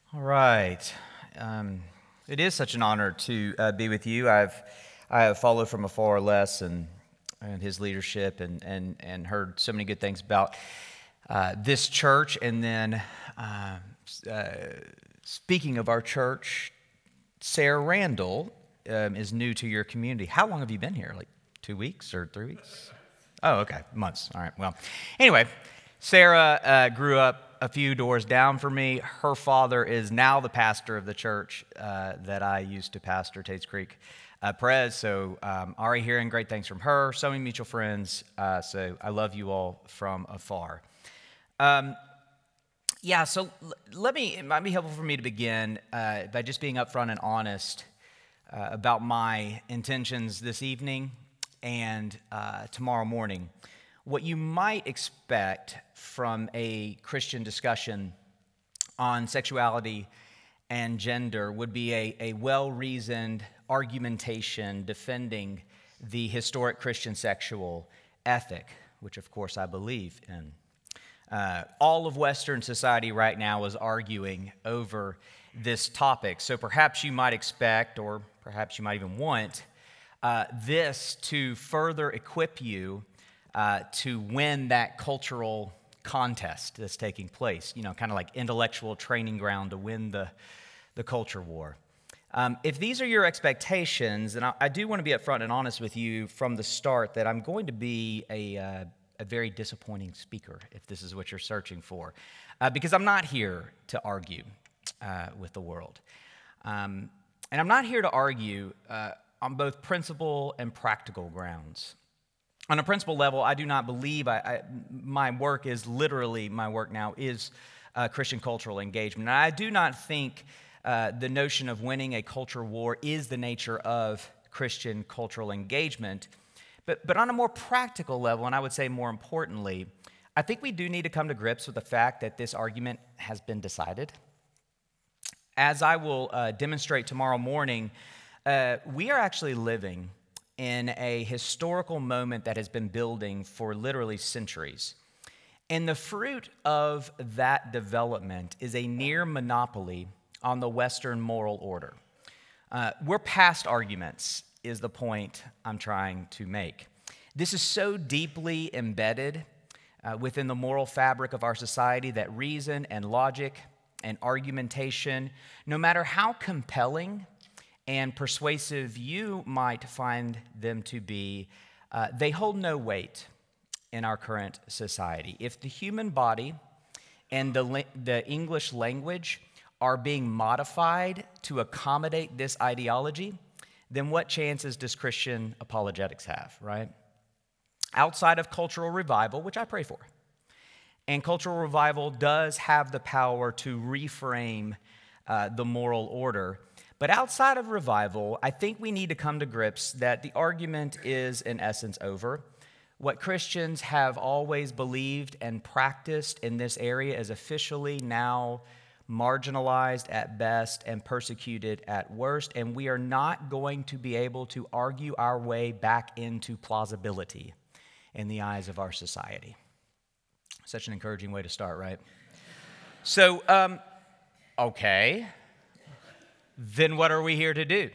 All right. Um, it is such an honor to be with you. I have followed from afar Les and his leadership and heard so many good things about this church. And then uh, speaking of our church, Sarah Randall is new to your community. How long have you been here? Like 2 weeks or 3 weeks? Oh, okay, months. All right. Well, anyway, Sarah grew up a few doors down from me. Her father is now the pastor of the church that I used to pastor, Tates Creek Perez. So already hearing great things from her, so many mutual friends. So I love you all from afar. Yeah, so it might be helpful for me to begin by just being upfront and honest about my intentions this evening and tomorrow morning. What you might expect from a Christian discussion on sexuality and gender would be a well-reasoned argumentation defending the historic Christian sexual ethic, which of course I believe in. All of Western society right now is arguing over this topic. So perhaps you might expect, or perhaps you might even want, this to further equip you to win that cultural contest that's taking place, kind of like intellectual training ground to win the culture war. If these are your expectations, and I do want to be upfront and honest with you from the start that I'm going to be a very disappointing speaker if this is what you're searching for, because I'm not here to argue with the world. And I'm not here to argue on both principle and practical grounds. On a principle level, I do not believe my work now is Christian cultural engagement. And I do not think the notion of winning a culture war is the nature of Christian cultural engagement. But on a more practical level, and I would say more importantly, I think we do need to come to grips with the fact that this argument has been decided. As I will demonstrate tomorrow morning, we are actually living in a historical moment that has been building for literally centuries. And the fruit of that development is a near monopoly on the Western moral order. We're past arguments, is the point I'm trying to make. This is so deeply embedded within the moral fabric of our society that reason and logic and argumentation, no matter how compelling and persuasive you might find them to be, they hold no weight in our current society. If the human body and the English language are being modified to accommodate this ideology, then what chances does Christian apologetics have, right? Outside of cultural revival, which I pray for, and cultural revival does have the power to reframe the moral order. But outside of revival, I think we need to come to grips that the argument is, in essence, over. What Christians have always believed and practiced in this area is officially now marginalized at best and persecuted at worst, and we are not going to be able to argue our way back into plausibility in the eyes of our society. Such an encouraging way to start, right? So, okay. Then what are we here to do?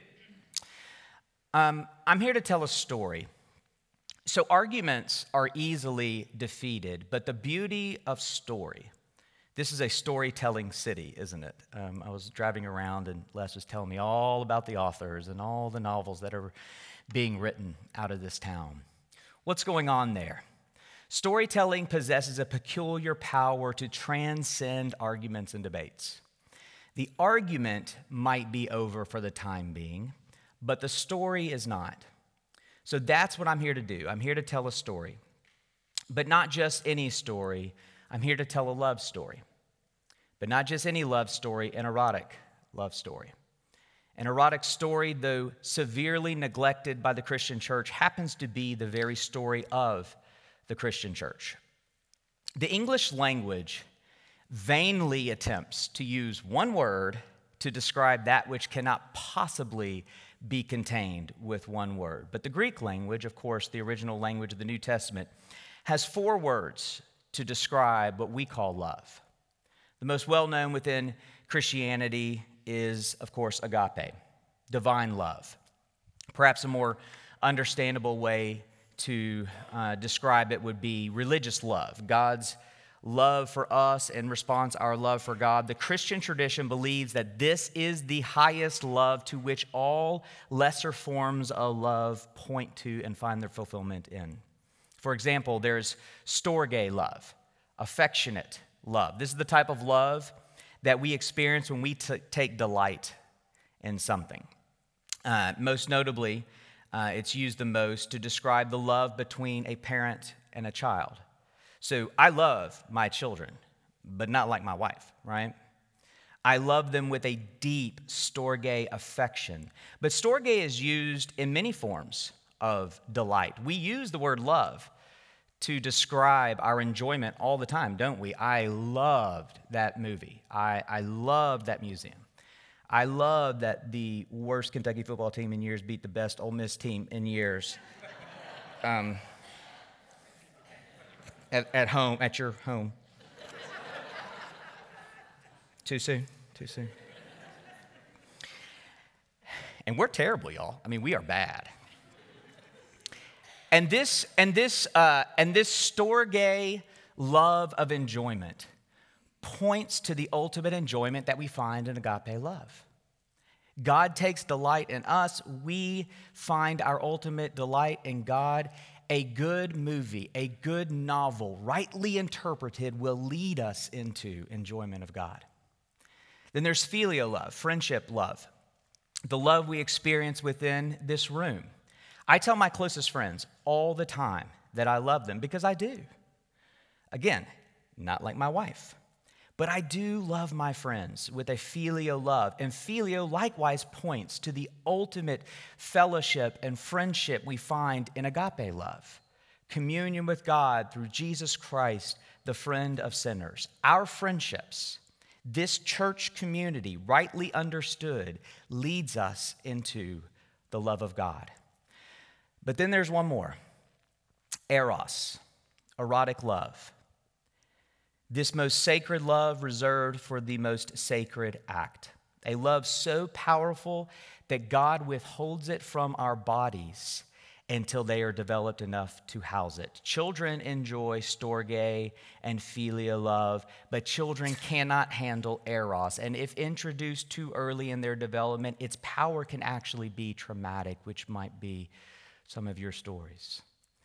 I'm here to tell a story. So arguments are easily defeated, but the beauty of story, this is a storytelling city, isn't it? I was driving around and Les was telling me all about the authors and all the novels that are being written out of this town. What's going on there? Storytelling possesses a peculiar power to transcend arguments and debates. The argument might be over for the time being, but the story is not. So that's what I'm here to do. I'm here to tell a story, but not just any story. I'm here to tell a love story, but not just any love story, an erotic love story. An erotic story, though severely neglected by the Christian church, happens to be the very story of the Christian church. The English language vainly attempts to use one word to describe that which cannot possibly be contained with one word. But the Greek language, of course, the original language of the New Testament, has 4 words to describe what we call love. The most well-known within Christianity is, of course, agape, divine love. Perhaps a more understandable way to describe it would be religious love, God's love for us in response our love for God. The Christian tradition believes that this is the highest love to which all lesser forms of love point to and find their fulfillment in. For example, there's storge love, affectionate love. This is the type of love that we experience when we take delight in something. Most notably, it's used the most to describe the love between a parent and a child. So I love my children, but not like my wife, right? I love them with a deep storge affection. But storge is used in many forms of delight. We use the word love to describe our enjoyment all the time, don't we? I loved that movie. I loved that museum. I love that the worst Kentucky football team in years beat the best Ole Miss team in years. At home, at your home. Too soon. And we're terrible, y'all. I mean, we are bad. And this storge love of enjoyment points to the ultimate enjoyment that we find in agape love. God takes delight in us. We find our ultimate delight in God. A good movie, a good novel, rightly interpreted, will lead us into enjoyment of God. Then there's filial love, friendship love, the love we experience within this room. I tell my closest friends all the time that I love them because I do. Again, not like my wife, but I do love my friends with a filial love. And filial likewise points to the ultimate fellowship and friendship we find in agape love. Communion with God through Jesus Christ, the friend of sinners. Our friendships, this church community, rightly understood, leads us into the love of God. But then there's one more, eros, erotic love. This most sacred love reserved for the most sacred act. A love so powerful that God withholds it from our bodies until they are developed enough to house it. Children enjoy storge and philia love, but children cannot handle eros. And if introduced too early in their development, its power can actually be traumatic, which might be some of your stories.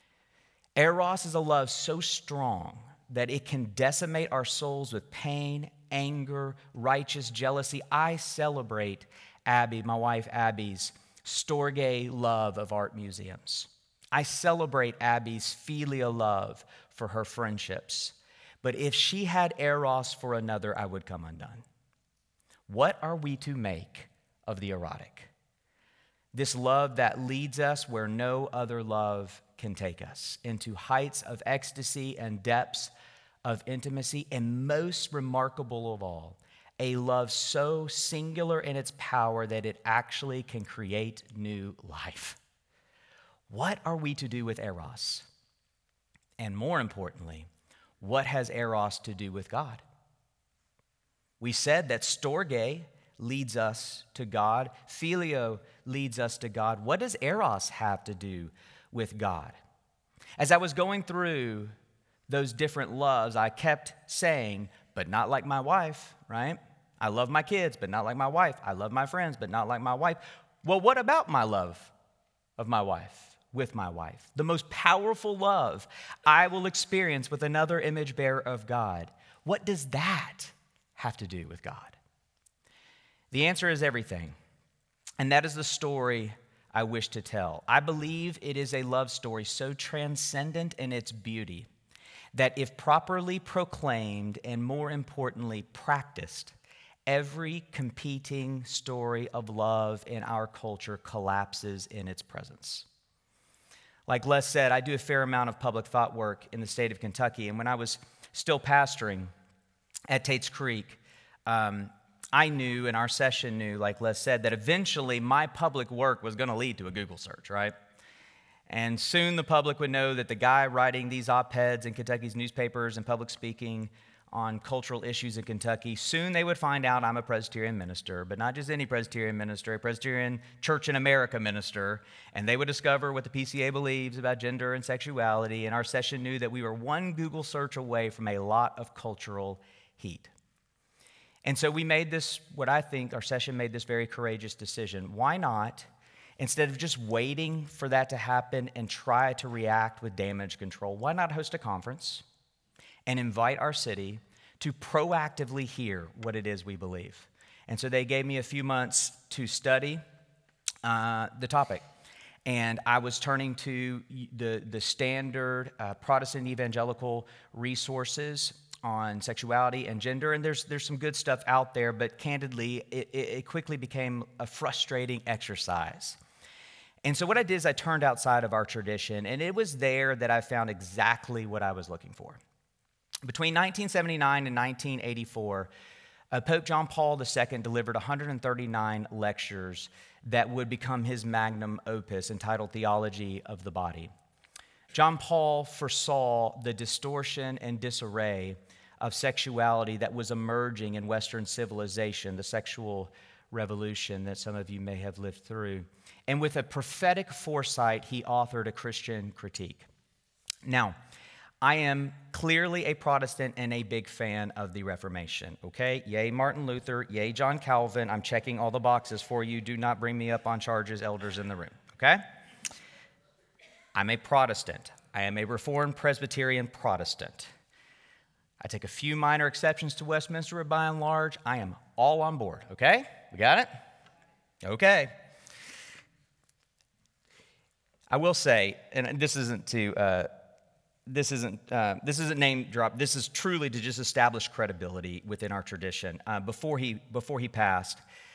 Eros is a love so strong that it can decimate our souls with pain, anger, righteous jealousy. I celebrate Abby, my wife Abby's storge love of art museums. I celebrate Abby's filial love for her friendships. But if she had eros for another, I would come undone. What are we to make of the erotic? This love that leads us where no other love can take us, into heights of ecstasy and depths of intimacy, and most remarkable of all, a love so singular in its power that it actually can create new life. What are we to do with eros? And more importantly, what has eros to do with God? We said that storge leads us to God, phileo leads us to God. What does eros have to do with God? As I was going through those different loves, I kept saying, but not like my wife, right? I love my kids, but not like my wife. I love my friends, but not like my wife. Well, what about my love of my wife, with my wife? The most powerful love I will experience with another image bearer of God. What does that have to do with God? The answer is everything, and that is the story I wish to tell. I believe it is a love story so transcendent in its beauty that if properly proclaimed and more importantly practiced, every competing story of love in our culture collapses in its presence. Like Les said, I do a fair amount of public thought work in the state of Kentucky, and when I was still pastoring at Tate's Creek, I knew, and our session knew, like Les said, that eventually my public work was going to lead to a Google search, right? And soon the public would know that the guy writing these op-eds in Kentucky's newspapers and public speaking on cultural issues in Kentucky. Soon they would find out I'm a Presbyterian minister, but not just any Presbyterian minister, a Presbyterian Church in America minister, and they would discover what the PCA believes about gender and sexuality, and our session knew that we were one Google search away from a lot of cultural heat. And so we made this, what I think our session made this very courageous decision. Why not, instead of just waiting for that to happen and try to react with damage control, why not host a conference and invite our city to proactively hear what it is we believe? And so they gave me a few months to study the topic. And I was turning to the standard Protestant evangelical resources on sexuality and gender, and there's some good stuff out there, but candidly, it quickly became a frustrating exercise. And so what I did is I turned outside of our tradition, and it was there that I found exactly what I was looking for. Between 1979 and 1984, Pope John Paul II delivered 139 lectures that would become his magnum opus entitled Theology of the Body. John Paul foresaw the distortion and disarray of sexuality that was emerging in Western civilization, the sexual revolution that some of you may have lived through. And with a prophetic foresight, he authored a Christian critique. Now, I am clearly a Protestant and a big fan of the Reformation, okay? Yay, Martin Luther, yay, John Calvin. I'm checking all the boxes for you. Do not bring me up on charges, elders in the room, okay? I'm a Protestant. I am a Reformed Presbyterian Protestant. I take a few minor exceptions to Westminster, but by and large, I am all on board, okay? We got it? Okay. I will say, and this isn't name drop. This is truly to just establish credibility within our tradition. Before he passed,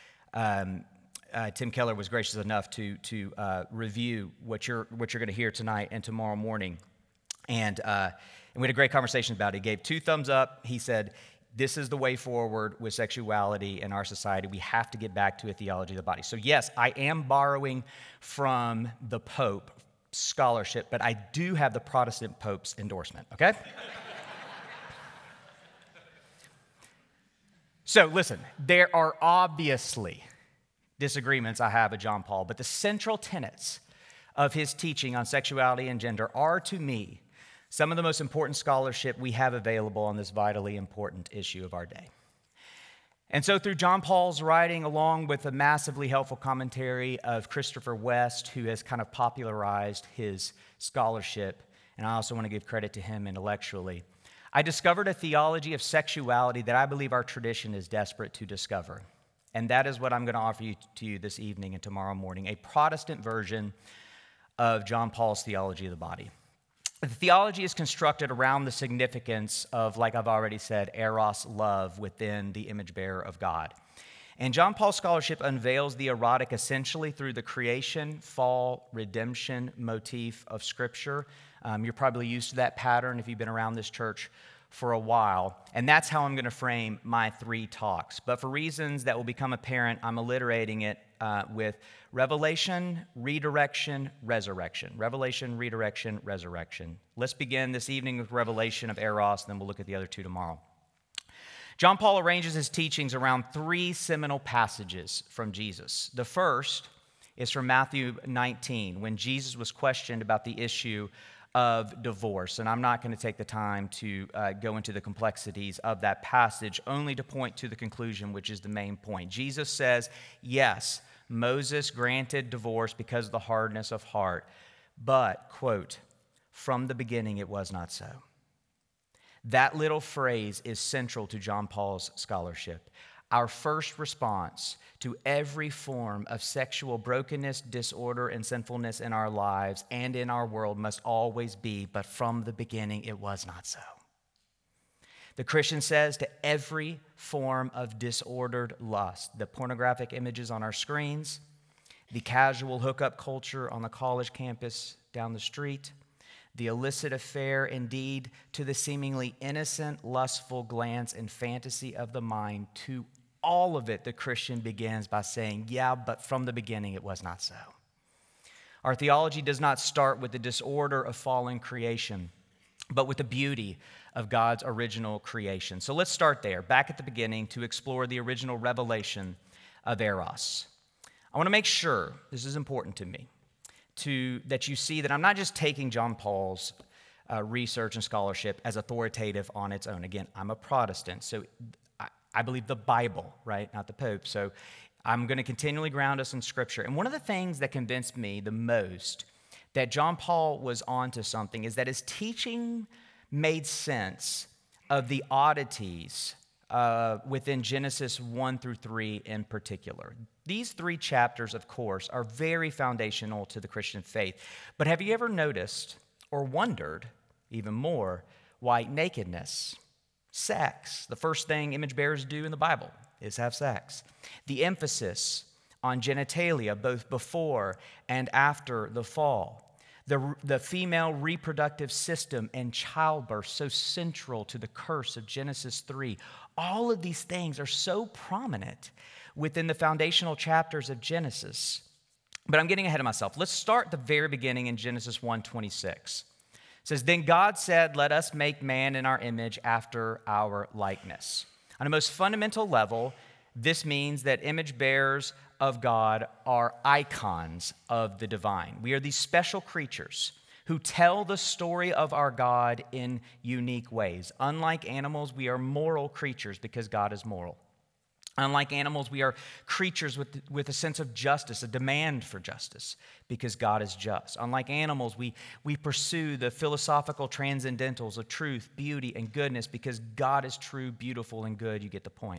Tim Keller was gracious enough to review what you're going to hear tonight and tomorrow morning, and we had a great conversation about it. He gave 2 thumbs up. He said, "This is the way forward with sexuality in our society. We have to get back to a theology of the body." So yes, I am borrowing from the Pope scholarship, but I do have the Protestant Pope's endorsement. Okay. So listen, there are obviously disagreements I have with John Paul, but the central tenets of his teaching on sexuality and gender are, to me, some of the most important scholarship we have available on this vitally important issue of our day. And so through John Paul's writing, along with a massively helpful commentary of Christopher West, who has kind of popularized his scholarship, and I also want to give credit to him intellectually, I discovered a theology of sexuality that I believe our tradition is desperate to discover. And that is what I'm going to offer to you this evening and tomorrow morning, a Protestant version of John Paul's theology of the body. The theology is constructed around the significance of, like I've already said, eros, love within the image bearer of God. And John Paul's scholarship unveils the erotic essentially through the creation, fall, redemption motif of Scripture. You're probably used to that pattern if you've been around this church for a while, and that's how I'm going to frame my 3 talks. But for reasons that will become apparent, I'm alliterating it with revelation, redirection, resurrection. Revelation, redirection, resurrection. Let's begin this evening with revelation of eros, and then we'll look at the other 2 tomorrow. John Paul arranges his teachings around 3 seminal passages from Jesus. The first is from Matthew 19, when Jesus was questioned about the issue of divorce. And I'm not going to take the time to go into the complexities of that passage, only to point to the conclusion, which is the main point. Jesus says, yes, Moses granted divorce because of the hardness of heart, but, quote, from the beginning it was not so. That little phrase is central to John Paul's scholarship. Our first response to every form of sexual brokenness, disorder, and sinfulness in our lives and in our world must always be, but from the beginning it was not so. The Christian says to every form of disordered lust, the pornographic images on our screens, the casual hookup culture on the college campus down the street, the illicit affair, indeed, to the seemingly innocent, lustful glance and fantasy of the mind, to all of it, the Christian begins by saying, yeah, but from the beginning it was not so. Our theology does not start with the disorder of fallen creation. but with the beauty of God's original creation. So let's start there, back at the beginning, to explore the original revelation of Eros. I want to make sure, this is important to me, that you see that I'm not just taking John Paul's research and scholarship as authoritative on its own. Again, I'm a Protestant, so I believe the Bible, right? Not the Pope. So I'm going to continually ground us in Scripture. And one of the things that convinced me the most that John Paul was onto something is that his teaching made sense of the oddities within Genesis 1 through 3 in particular. These 3 chapters, of course, are very foundational to the Christian faith. But have you ever noticed or wondered even more why nakedness, sex, the first thing image bearers do in the Bible is have sex, the emphasis on genitalia both before and after the fall, the female reproductive system and childbirth so central to the curse of Genesis 3, all of these things are so prominent within the foundational chapters of Genesis. But I'm getting ahead of myself. Let's start at the very beginning in Genesis 1:26. It says, "Then God said, 'Let us make man in our image after our likeness.'" On a most fundamental level, this means that image bearers of God are icons of the divine. We are these special creatures who tell the story of our God in unique ways. Unlike animals, we are moral creatures because God is moral. Unlike animals, we are creatures with a sense of justice, a demand for justice, because God is just. Unlike animals, we pursue the philosophical transcendentals of truth, beauty, and goodness because God is true, beautiful, and good. You get the point.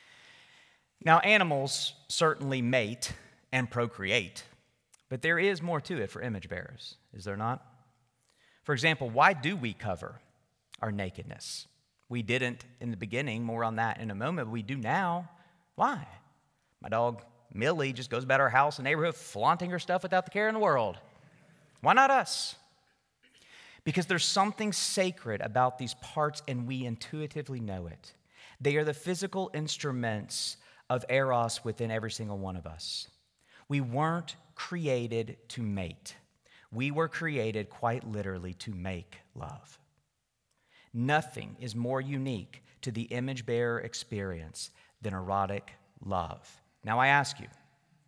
Now, animals certainly mate and procreate, but there is more to it for image bearers, is there not? For example, why do we cover our nakedness? We didn't in the beginning, more on that in a moment, but we do now. Why? My dog, Millie, just goes about our house and neighborhood flaunting her stuff without the care in the world. Why not us? Because there's something sacred about these parts and we intuitively know it. They are the physical instruments of Eros within every single one of us. We weren't created to mate. We were created quite literally to make love. Nothing is more unique to the image bearer experience than erotic love. Now I ask you,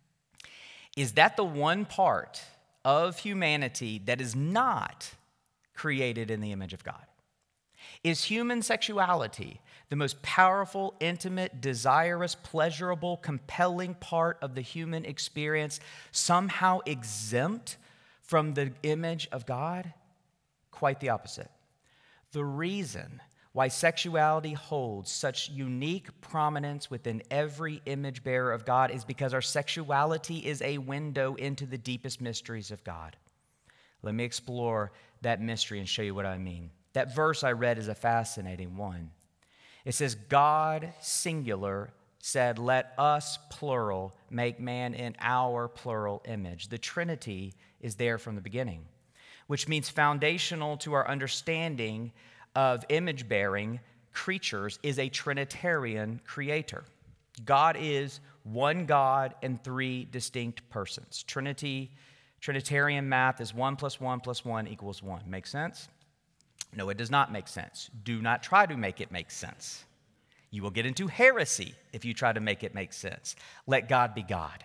is that the one part of humanity that is not created in the image of God? Is human sexuality the most powerful, intimate, desirous, pleasurable, compelling part of the human experience somehow exempt from the image of God? Quite the opposite. The reason why sexuality holds such unique prominence within every image bearer of God is because our sexuality is a window into the deepest mysteries of God. Let me explore that mystery and show you what I mean. That verse I read is a fascinating one. It says, God, singular, said, "Let us," plural, "make man in our," plural, "image." The Trinity is there from the beginning, which means foundational to our understanding of image-bearing creatures is a Trinitarian creator. God is one God and 3 distinct persons. Trinitarian math is 1 + 1 + 1 = 1. Make sense? No, it does not make sense. Do not try to make it make sense. You will get into heresy if you try to make it make sense. Let God be God.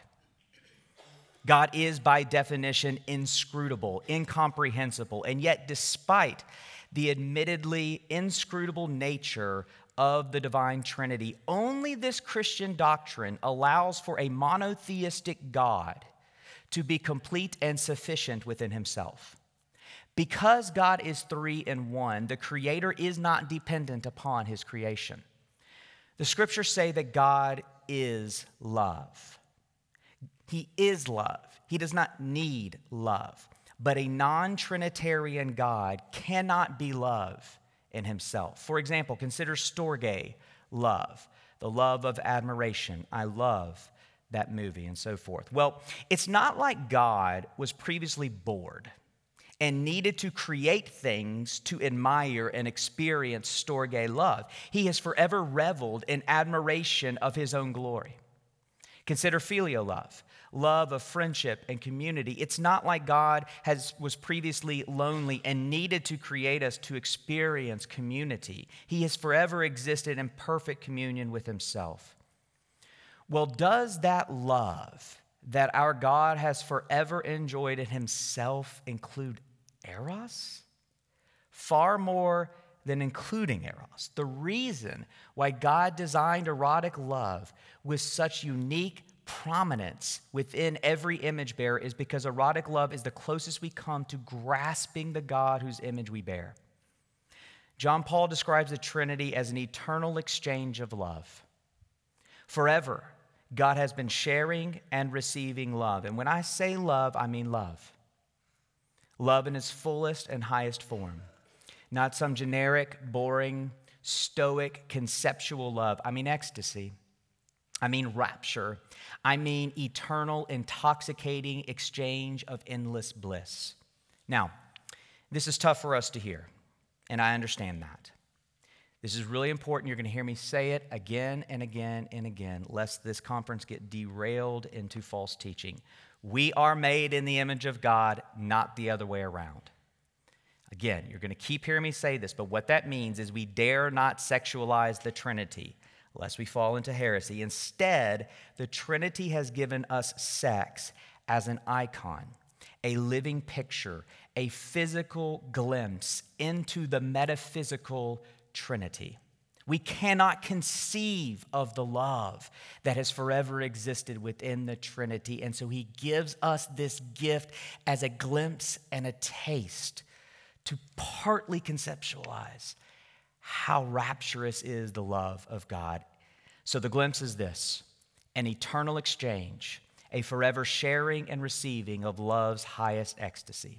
God is, by definition, inscrutable, incomprehensible, and yet, despite the admittedly inscrutable nature of the divine Trinity, only this Christian doctrine allows for a monotheistic God to be complete and sufficient within himself. Because God is 3 in 1, the Creator is not dependent upon his creation. The scriptures say that God is love. He is love. He does not need love. But a non-Trinitarian God cannot be love in himself. For example, consider storge love, the love of admiration. I love that movie and so forth. Well, it's not like God was previously bored and needed to create things to admire and experience storge love. He has forever reveled in admiration of his own glory. Consider filial love, love of friendship and community. It's not like God was previously lonely and needed to create us to experience community. He has forever existed in perfect communion with himself. Well, does that love that our God has forever enjoyed in himself include eros? Far more than including eros. The reason why God designed erotic love with such unique prominence within every image bearer is because erotic love is the closest we come to grasping the God whose image we bear. John Paul describes the Trinity as an eternal exchange of love. Forever, God has been sharing and receiving love. And when I say love, I mean love. Love in its fullest and highest form. Not some generic, boring, stoic, conceptual love. I mean ecstasy. I mean rapture. I mean eternal, intoxicating exchange of endless bliss. Now, this is tough for us to hear, and I understand that. This is really important. You're going to hear me say it again and again and again, lest this conference get derailed into false teaching. We are made in the image of God, not the other way around. Again, you're going to keep hearing me say this, but what that means is we dare not sexualize the Trinity, lest we fall into heresy. Instead, the Trinity has given us sex as an icon, a living picture, a physical glimpse into the metaphysical Trinity. We cannot conceive of the love that has forever existed within the Trinity, and so he gives us this gift as a glimpse and a taste to partly conceptualize how rapturous is the love of God. So the glimpse is this: an eternal exchange, a forever sharing and receiving of love's highest ecstasy.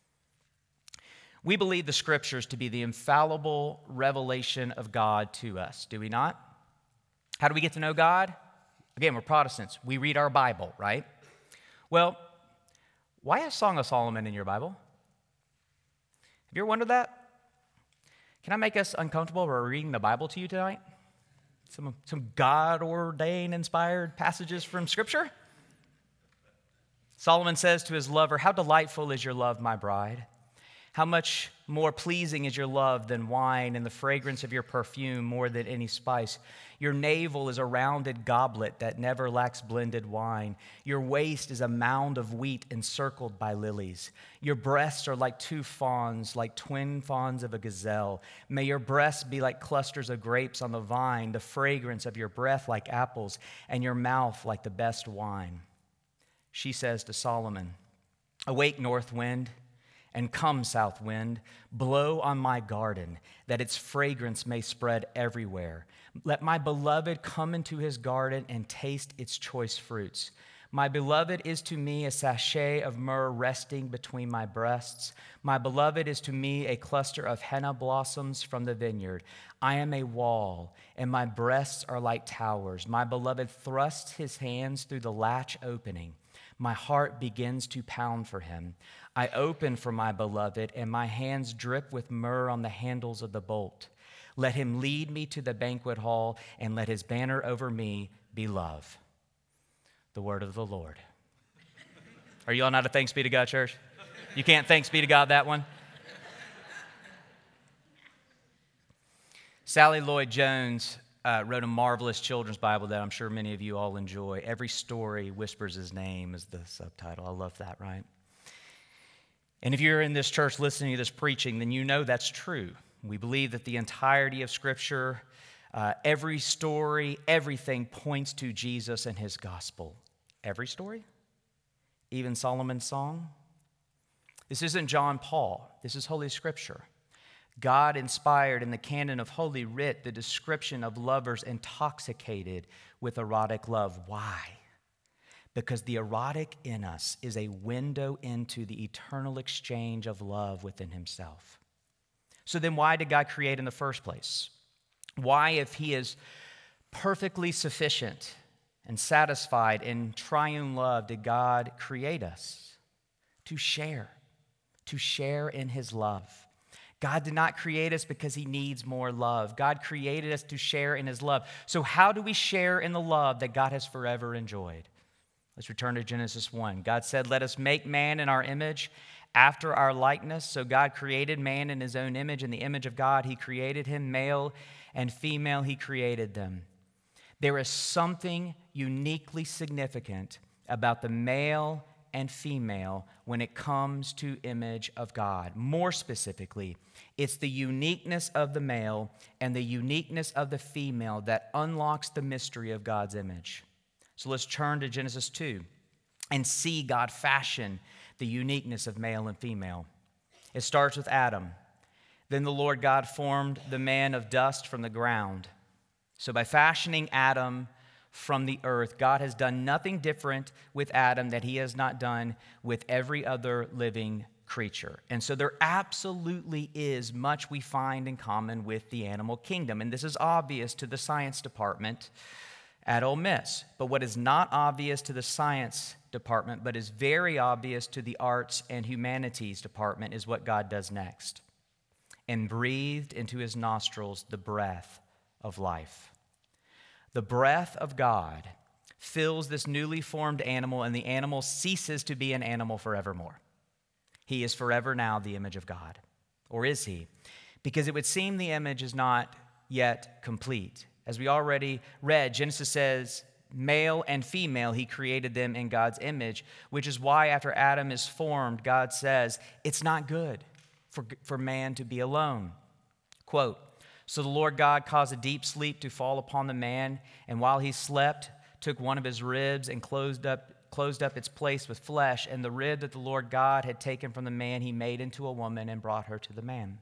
We believe the Scriptures to be the infallible revelation of God to us, do we not? How do we get to know God? Again, we're Protestants. We read our Bible, right? Well, why is Song of Solomon in your Bible? Have you ever wondered that? Can I make us uncomfortable by reading the Bible to you tonight? Some God-ordained, inspired passages from Scripture? Solomon says to his lover, "How delightful is your love, my bride. How much more pleasing is your love than wine, and the fragrance of your perfume more than any spice. Your navel is a rounded goblet that never lacks blended wine. Your waist is a mound of wheat encircled by lilies. Your breasts are like two fawns, like twin fawns of a gazelle. May your breasts be like clusters of grapes on the vine, the fragrance of your breath like apples, and your mouth like the best wine." She says to Solomon, "Awake, north wind, and come, south wind, blow on my garden, that its fragrance may spread everywhere. Let my beloved come into his garden and taste its choice fruits. My beloved is to me a sachet of myrrh resting between my breasts. My beloved is to me a cluster of henna blossoms from the vineyard. I am a wall, and my breasts are like towers. My beloved thrusts his hands through the latch opening. My heart begins to pound for him. I open for my beloved, and my hands drip with myrrh on the handles of the bolt. Let him lead me to the banquet hall, and let his banner over me be love." The word of the Lord. Are you all not a thanks be to God, church? You can't thanks be to God that one? Sally Lloyd-Jones wrote a marvelous children's Bible that I'm sure many of you all enjoy. Every story whispers his name is the subtitle. I love that, right? And if you're in this church listening to this preaching, then you know that's true. We believe that the entirety of Scripture, every story, everything points to Jesus and his gospel. Every story? Even Solomon's song? This isn't John Paul. This is Holy Scripture. God inspired in the canon of Holy Writ the description of lovers intoxicated with erotic love. Why? Because the erotic in us is a window into the eternal exchange of love within himself. So then why did God create in the first place? Why, if he is perfectly sufficient and satisfied in triune love, did God create us? To share in his love. God did not create us because he needs more love. God created us to share in his love. So how do we share in the love that God has forever enjoyed? Let's return to Genesis 1. God said, "Let us make man in our image, after our likeness." So God created man in his own image. In the image of God, he created him. Male and female, he created them. There is something uniquely significant about the male and female when it comes to image of God. More specifically, it's the uniqueness of the male and the uniqueness of the female that unlocks the mystery of God's image. So let's turn to Genesis 2 and see God fashion the uniqueness of male and female. It starts with Adam. Then the Lord God formed the man of dust from the ground. So by fashioning Adam from the earth, God has done nothing different with Adam that he has not done with every other living creature. And so there absolutely is much we find in common with the animal kingdom. And this is obvious to the science department at Ole Miss. But what is not obvious to the science department, but is very obvious to the arts and humanities department, is what God does next. And breathed into his nostrils the breath of life. The breath of God fills this newly formed animal, and the animal ceases to be an animal forevermore. He is forever now the image of God. Or is he? Because it would seem the image is not yet complete. As we already read, Genesis says, male and female, he created them in God's image, which is why after Adam is formed, God says, it's not good for man to be alone. Quote, "So the Lord God caused a deep sleep to fall upon the man, and while he slept, took one of his ribs and closed up its place with flesh, and the rib that the Lord God had taken from the man he made into a woman and brought her to the man."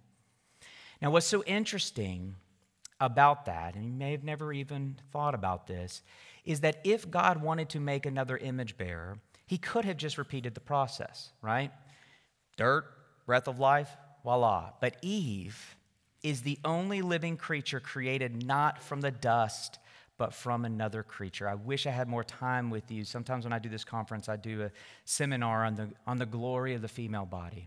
Now what's so interesting about that, and you may have never even thought about this, is that if God wanted to make another image bearer, he could have just repeated the process, right? Dirt, breath of life, voila. But Eve is the only living creature created not from the dust, but from another creature. I wish I had more time with you. Sometimes when I do this conference, I do a seminar on the glory of the female body.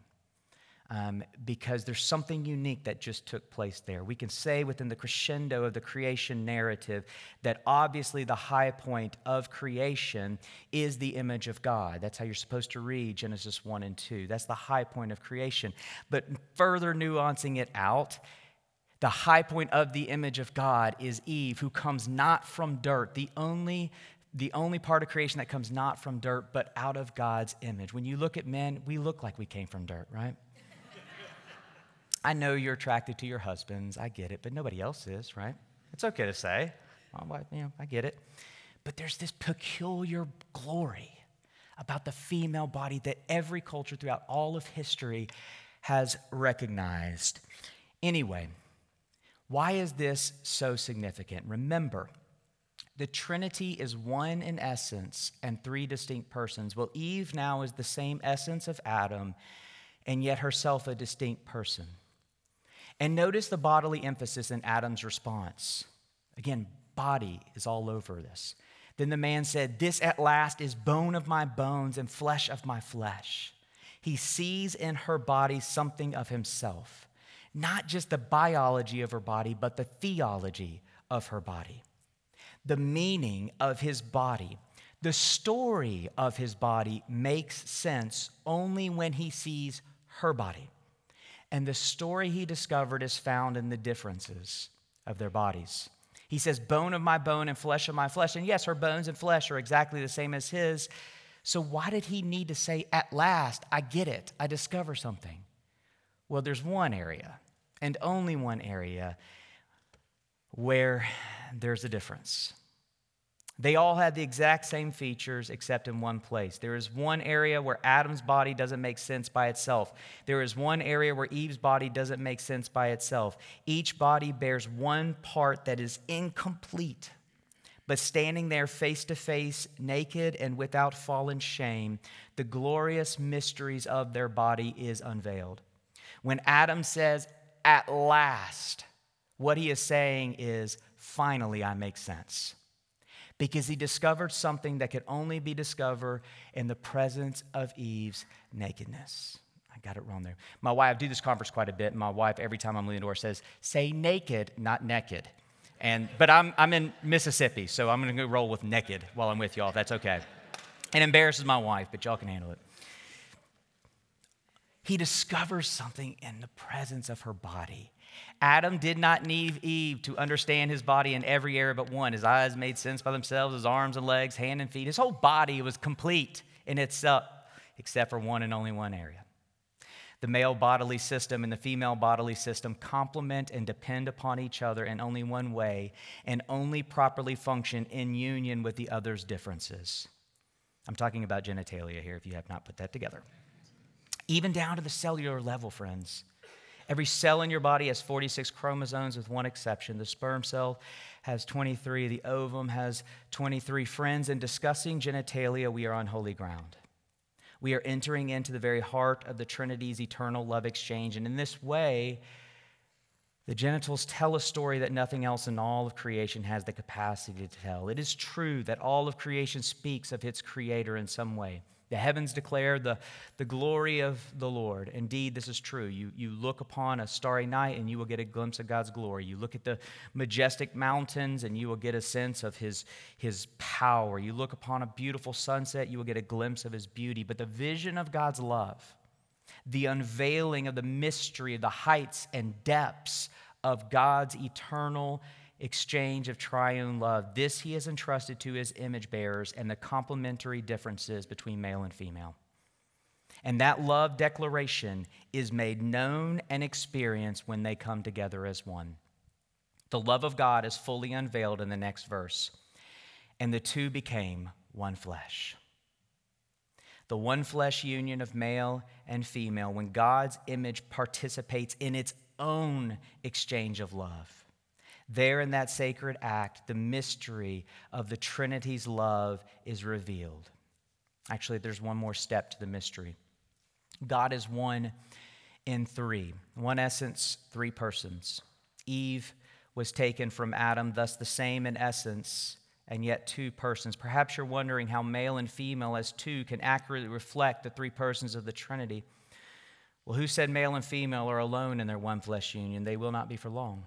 Because there's something unique that just took place there. We can say within the crescendo of the creation narrative that obviously the high point of creation is the image of God. That's how you're supposed to read Genesis 1 and 2. That's the high point of creation. But further nuancing it out, the high point of the image of God is Eve, who comes not from dirt, the only part of creation that comes not from dirt, but out of God's image. When you look at men, we look like we came from dirt, right? I know you're attracted to your husbands. I get it, but nobody else is, right? It's okay to say. I get it. But there's this peculiar glory about the female body that every culture throughout all of history has recognized. Anyway, why is this so significant? Remember, the Trinity is one in essence and three distinct persons. Well, Eve now is the same essence of Adam, and yet herself a distinct person. And notice the bodily emphasis in Adam's response. Again, body is all over this. Then the man said, "This at last is bone of my bones and flesh of my flesh." He sees in her body something of himself. Not just the biology of her body, but the theology of her body. The meaning of his body. The story of his body makes sense only when he sees her body. And the story he discovered is found in the differences of their bodies. He says, "Bone of my bone and flesh of my flesh." And yes, her bones and flesh are exactly the same as his. So why did he need to say, "At last, I get it, I discover something"? Well, there's one area, and only one area, where there's a difference. They all had the exact same features except in one place. There is one area where Adam's body doesn't make sense by itself. There is one area where Eve's body doesn't make sense by itself. Each body bears one part that is incomplete. But standing there face to face, naked and without fallen shame, the glorious mysteries of their body is unveiled. When Adam says, "At last," what he is saying is, finally I make sense. Because he discovered something that could only be discovered in the presence of Eve's nakedness. I I got it wrong there. My wife, I do this conference quite a bit. And my wife, every time I'm leaving the door, says, say naked, not naked. But I'm in Mississippi, so I'm going to go roll with naked while I'm with y'all, if that's okay. It embarrasses my wife, but y'all can handle it. He discovers something in the presence of her body. Adam did not need Eve to understand his body in every area but one. His eyes made sense by themselves, his arms and legs, hand and feet. His whole body was complete in itself, except for one and only one area. The male bodily system and the female bodily system complement and depend upon each other in only one way and only properly function in union with the other's differences. I'm talking about genitalia here if you have not put that together. Even down to the cellular level, friends. Every cell in your body has 46 chromosomes with one exception. The sperm cell has 23. The ovum has 23. Friends, in discussing genitalia, we are on holy ground. We are entering into the very heart of the Trinity's eternal love exchange. And in this way, the genitals tell a story that nothing else in all of creation has the capacity to tell. It is true that all of creation speaks of its creator in some way. The heavens declare the glory of the Lord. Indeed, this is true. You look upon a starry night and you will get a glimpse of God's glory. You look at the majestic mountains and you will get a sense of his power. You look upon a beautiful sunset, you will get a glimpse of his beauty. But the vision of God's love, the unveiling of the mystery of the heights and depths of God's eternal exchange of triune love, this he has entrusted to his image bearers and the complementary differences between male and female. And that love declaration is made known and experienced when they come together as one. The love of God is fully unveiled in the next verse. And the two became one flesh. The one flesh union of male and female, when God's image participates in its own exchange of love. There in that sacred act, the mystery of the Trinity's love is revealed. Actually, there's one more step to the mystery. God is one in three. One essence, three persons. Eve was taken from Adam, thus the same in essence, and yet two persons. Perhaps you're wondering how male and female as two can accurately reflect the three persons of the Trinity. Well, who said male and female are alone in their one flesh union? They will not be for long.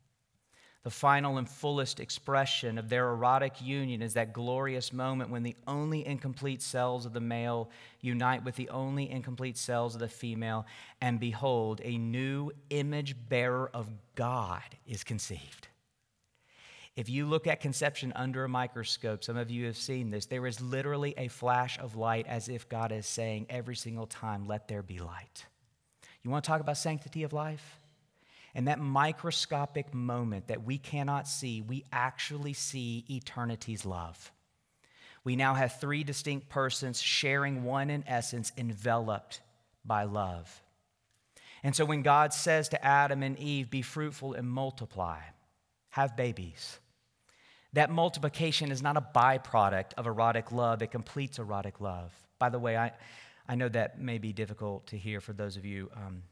The final and fullest expression of their erotic union is that glorious moment when the only incomplete cells of the male unite with the only incomplete cells of the female, and behold, a new image bearer of God is conceived. If you look at conception under a microscope, some of you have seen this, there is literally a flash of light as if God is saying every single time, let there be light. You want to talk about sanctity of life? In that microscopic moment that we cannot see, we actually see eternity's love. We now have three distinct persons sharing one in essence, enveloped by love. And so when God says to Adam and Eve, be fruitful and multiply, have babies, that multiplication is not a byproduct of erotic love. It completes erotic love. By the way, I know that may be difficult to hear for those of you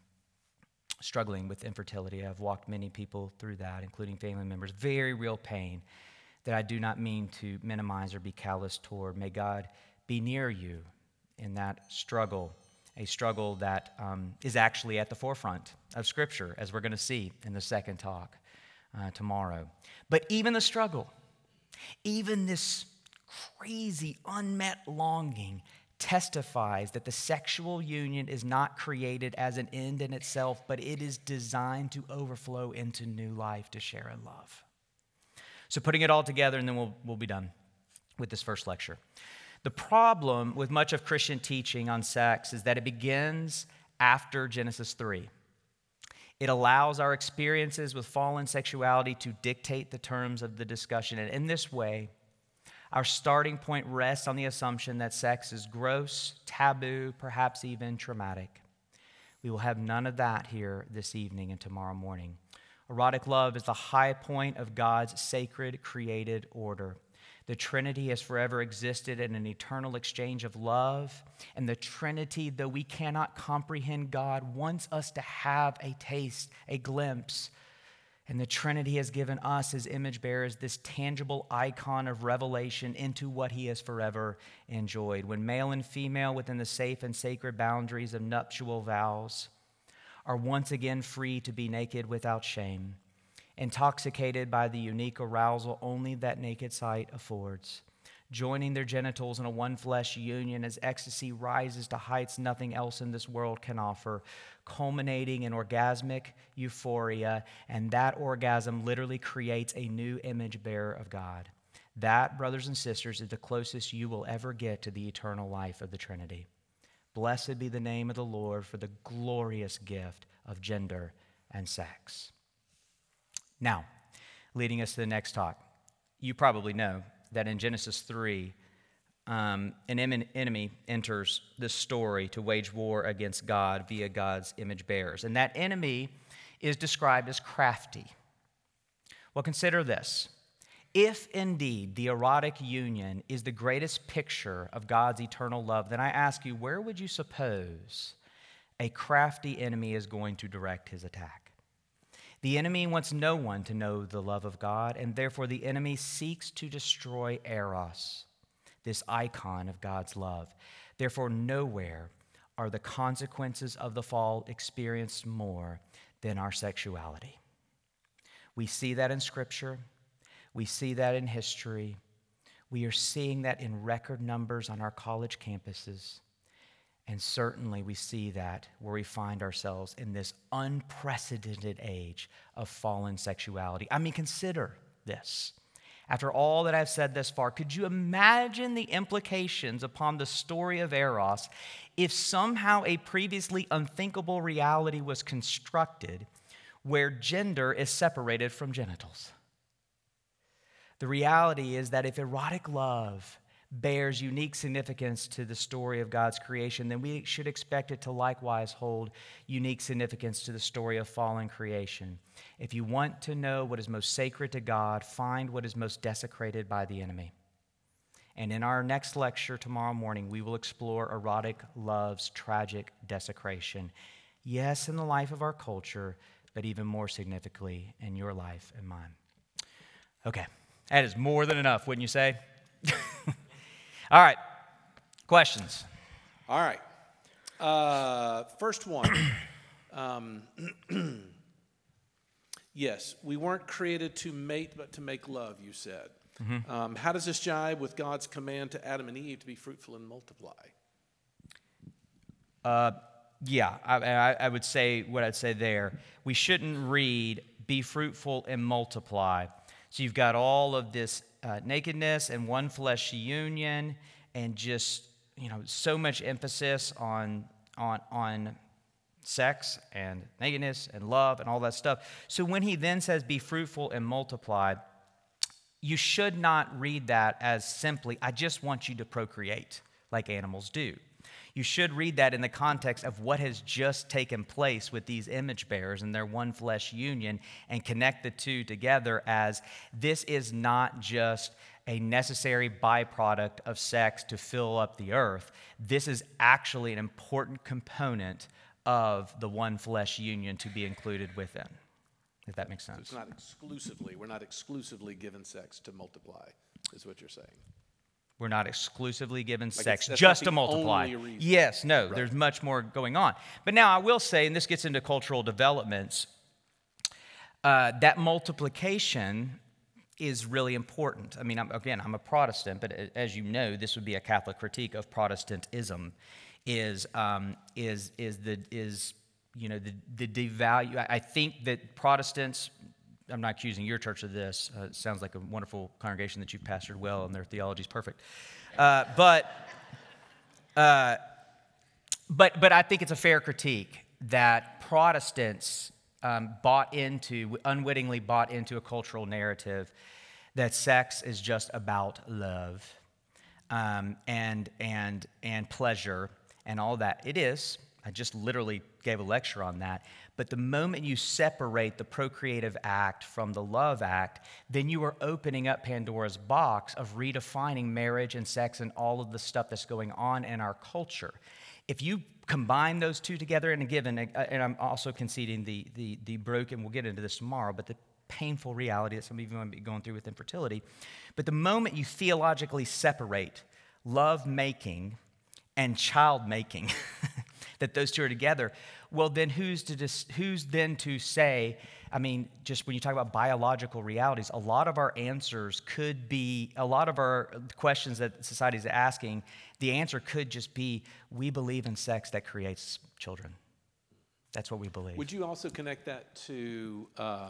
struggling with infertility. I've walked many people through that, including family members. Very real pain that I do not mean to minimize or be callous toward. May God be near you in that struggle, a struggle that is actually at the forefront of Scripture, as we're going to see in the second talk tomorrow. But even the struggle, even this crazy unmet longing testifies that the sexual union is not created as an end in itself, but it is designed to overflow into new life, to share in love. So putting it all together, and then we'll be done with this first lecture. The problem with much of Christian teaching on sex is that it begins after Genesis 3. It allows our experiences with fallen sexuality to dictate the terms of the discussion, and in this way, our starting point rests on the assumption that sex is gross, taboo, perhaps even traumatic. We will have none of that here this evening and tomorrow morning. Erotic love is the high point of God's sacred created order. The Trinity has forever existed in an eternal exchange of love, and the Trinity, though we cannot comprehend God, wants us to have a taste, a glimpse, And the Trinity has given us as image bearers this tangible icon of revelation into what he has forever enjoyed. When male and female within the safe and sacred boundaries of nuptial vows are once again free to be naked without shame, intoxicated by the unique arousal only that naked sight affords, joining their genitals in a one-flesh union as ecstasy rises to heights nothing else in this world can offer, culminating in orgasmic euphoria, and that orgasm literally creates a new image bearer of God. That, brothers and sisters, is the closest you will ever get to the eternal life of the Trinity. Blessed be the name of the Lord for the glorious gift of gender and sex. Now, leading us to the next talk, you probably know that in Genesis 3, an enemy enters this story to wage war against God via God's image bearers. And that enemy is described as crafty. Well, consider this. If indeed the erotic union is the greatest picture of God's eternal love, then I ask you, where would you suppose a crafty enemy is going to direct his attack? The enemy wants no one to know the love of God, and therefore the enemy seeks to destroy Eros, this icon of God's love. Therefore, nowhere are the consequences of the fall experienced more than our sexuality. We see that in Scripture. We see that in history. We are seeing that in record numbers on our college campuses. And certainly we see that where we find ourselves in this unprecedented age of fallen sexuality. I mean, consider this. After all that I've said thus far, could you imagine the implications upon the story of Eros if somehow a previously unthinkable reality was constructed where gender is separated from genitals? The reality is that if erotic love bears unique significance to the story of God's creation, then we should expect it to likewise hold unique significance to the story of fallen creation. If you want to know what is most sacred to God, find what is most desecrated by the enemy. And in our next lecture tomorrow morning, we will explore erotic love's tragic desecration. Yes, in the life of our culture, but even more significantly in your life and mine. Okay, that is more than enough, wouldn't you say? All right, questions? All right. First one. Yes, we weren't created to mate, but to make love, you said. Mm-hmm. How does this jibe with God's command to Adam and Eve to be fruitful and multiply? Yeah, I would say what I'd say there. We shouldn't read, be fruitful and multiply. So you've got all of this nakedness and one flesh union, and just so much emphasis on sex and nakedness and love and all that stuff. So when he then says, "Be fruitful and multiply," you should not read that as simply, "I just want you to procreate like animals do." You should read that in the context of what has just taken place with these image bearers and their one flesh union, and connect the two together as this is not just a necessary byproduct of sex to fill up the earth. This is actually an important component of the one flesh union to be included within, if that makes sense. So we're not exclusively given sex to multiply, is what you're saying. We're not exclusively given sex that's just not to the multiply. only reason. Yes, no, Right. There's much more going on. But now I will say, and this gets into cultural developments, that multiplication is really important. I mean, I'm a Protestant, but as you know, this would be a Catholic critique of Protestantism. Is the devalue? I think that Protestants. I'm not accusing your church of this. It sounds like a wonderful congregation that you've pastored well, and their theology is perfect. But I think it's a fair critique that Protestants unwittingly bought into a cultural narrative that sex is just about love and pleasure and all that. It is. I just literally gave a lecture on that. But the moment you separate the procreative act from the love act, then you are opening up Pandora's box of redefining marriage and sex and all of the stuff that's going on in our culture. If you combine those two together, and I'm also conceding the broken, we'll get into this tomorrow, but painful reality that some of you might be going through with infertility. But the moment you theologically separate love-making and child-making, that those two are together, well, then who's then to say, I mean, just when you talk about biological realities, a lot of our answers could be, a lot of our questions that society is asking, the answer could just be, we believe in sex that creates children. That's what we believe. Would you also connect that to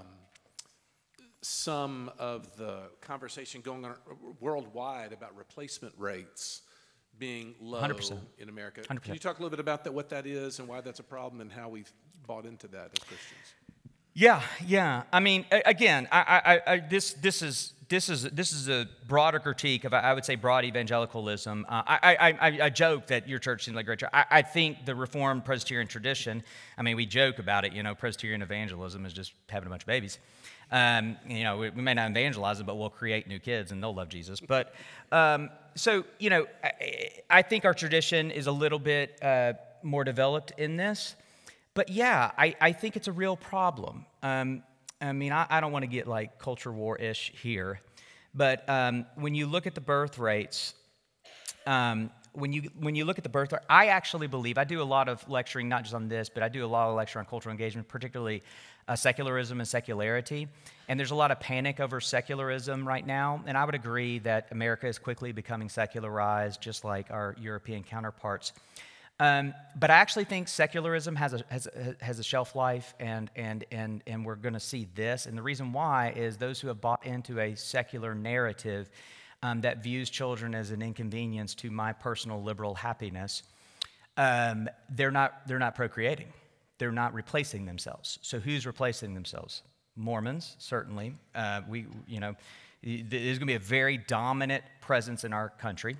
some of the conversation going on worldwide about replacement rates being low 100%. in America? 100%. Can you talk a little bit about that, what that is and why that's a problem and how we've bought into that as Christians? Yeah. I mean, again, this is a broader critique of, I would say, broad evangelicalism. I joke that your church seems like a great church. I think the Reformed Presbyterian tradition, I mean, we joke about it, Presbyterian evangelism is just having a bunch of babies. We may not evangelize them, but we'll create new kids and they'll love Jesus. But so, I think our tradition is a little bit more developed in this. But yeah, I think it's a real problem. I mean, I don't want to get like culture war-ish here, but when you look at the birth rates, when you look at the birth rate, I actually believe, I do a lot of lecturing, not just on this, but I do a lot of lecture on cultural engagement, particularly secularism and secularity. And there's a lot of panic over secularism right now. And I would agree that America is quickly becoming secularized, just like our European counterparts. But I actually think secularism has a shelf life, and we're going to see this. And the reason why is those who have bought into a secular narrative that views children as an inconvenience to my personal liberal happiness, they're not procreating. They're not replacing themselves. So who's replacing themselves? Mormons, certainly. There's going to be a very dominant presence in our country.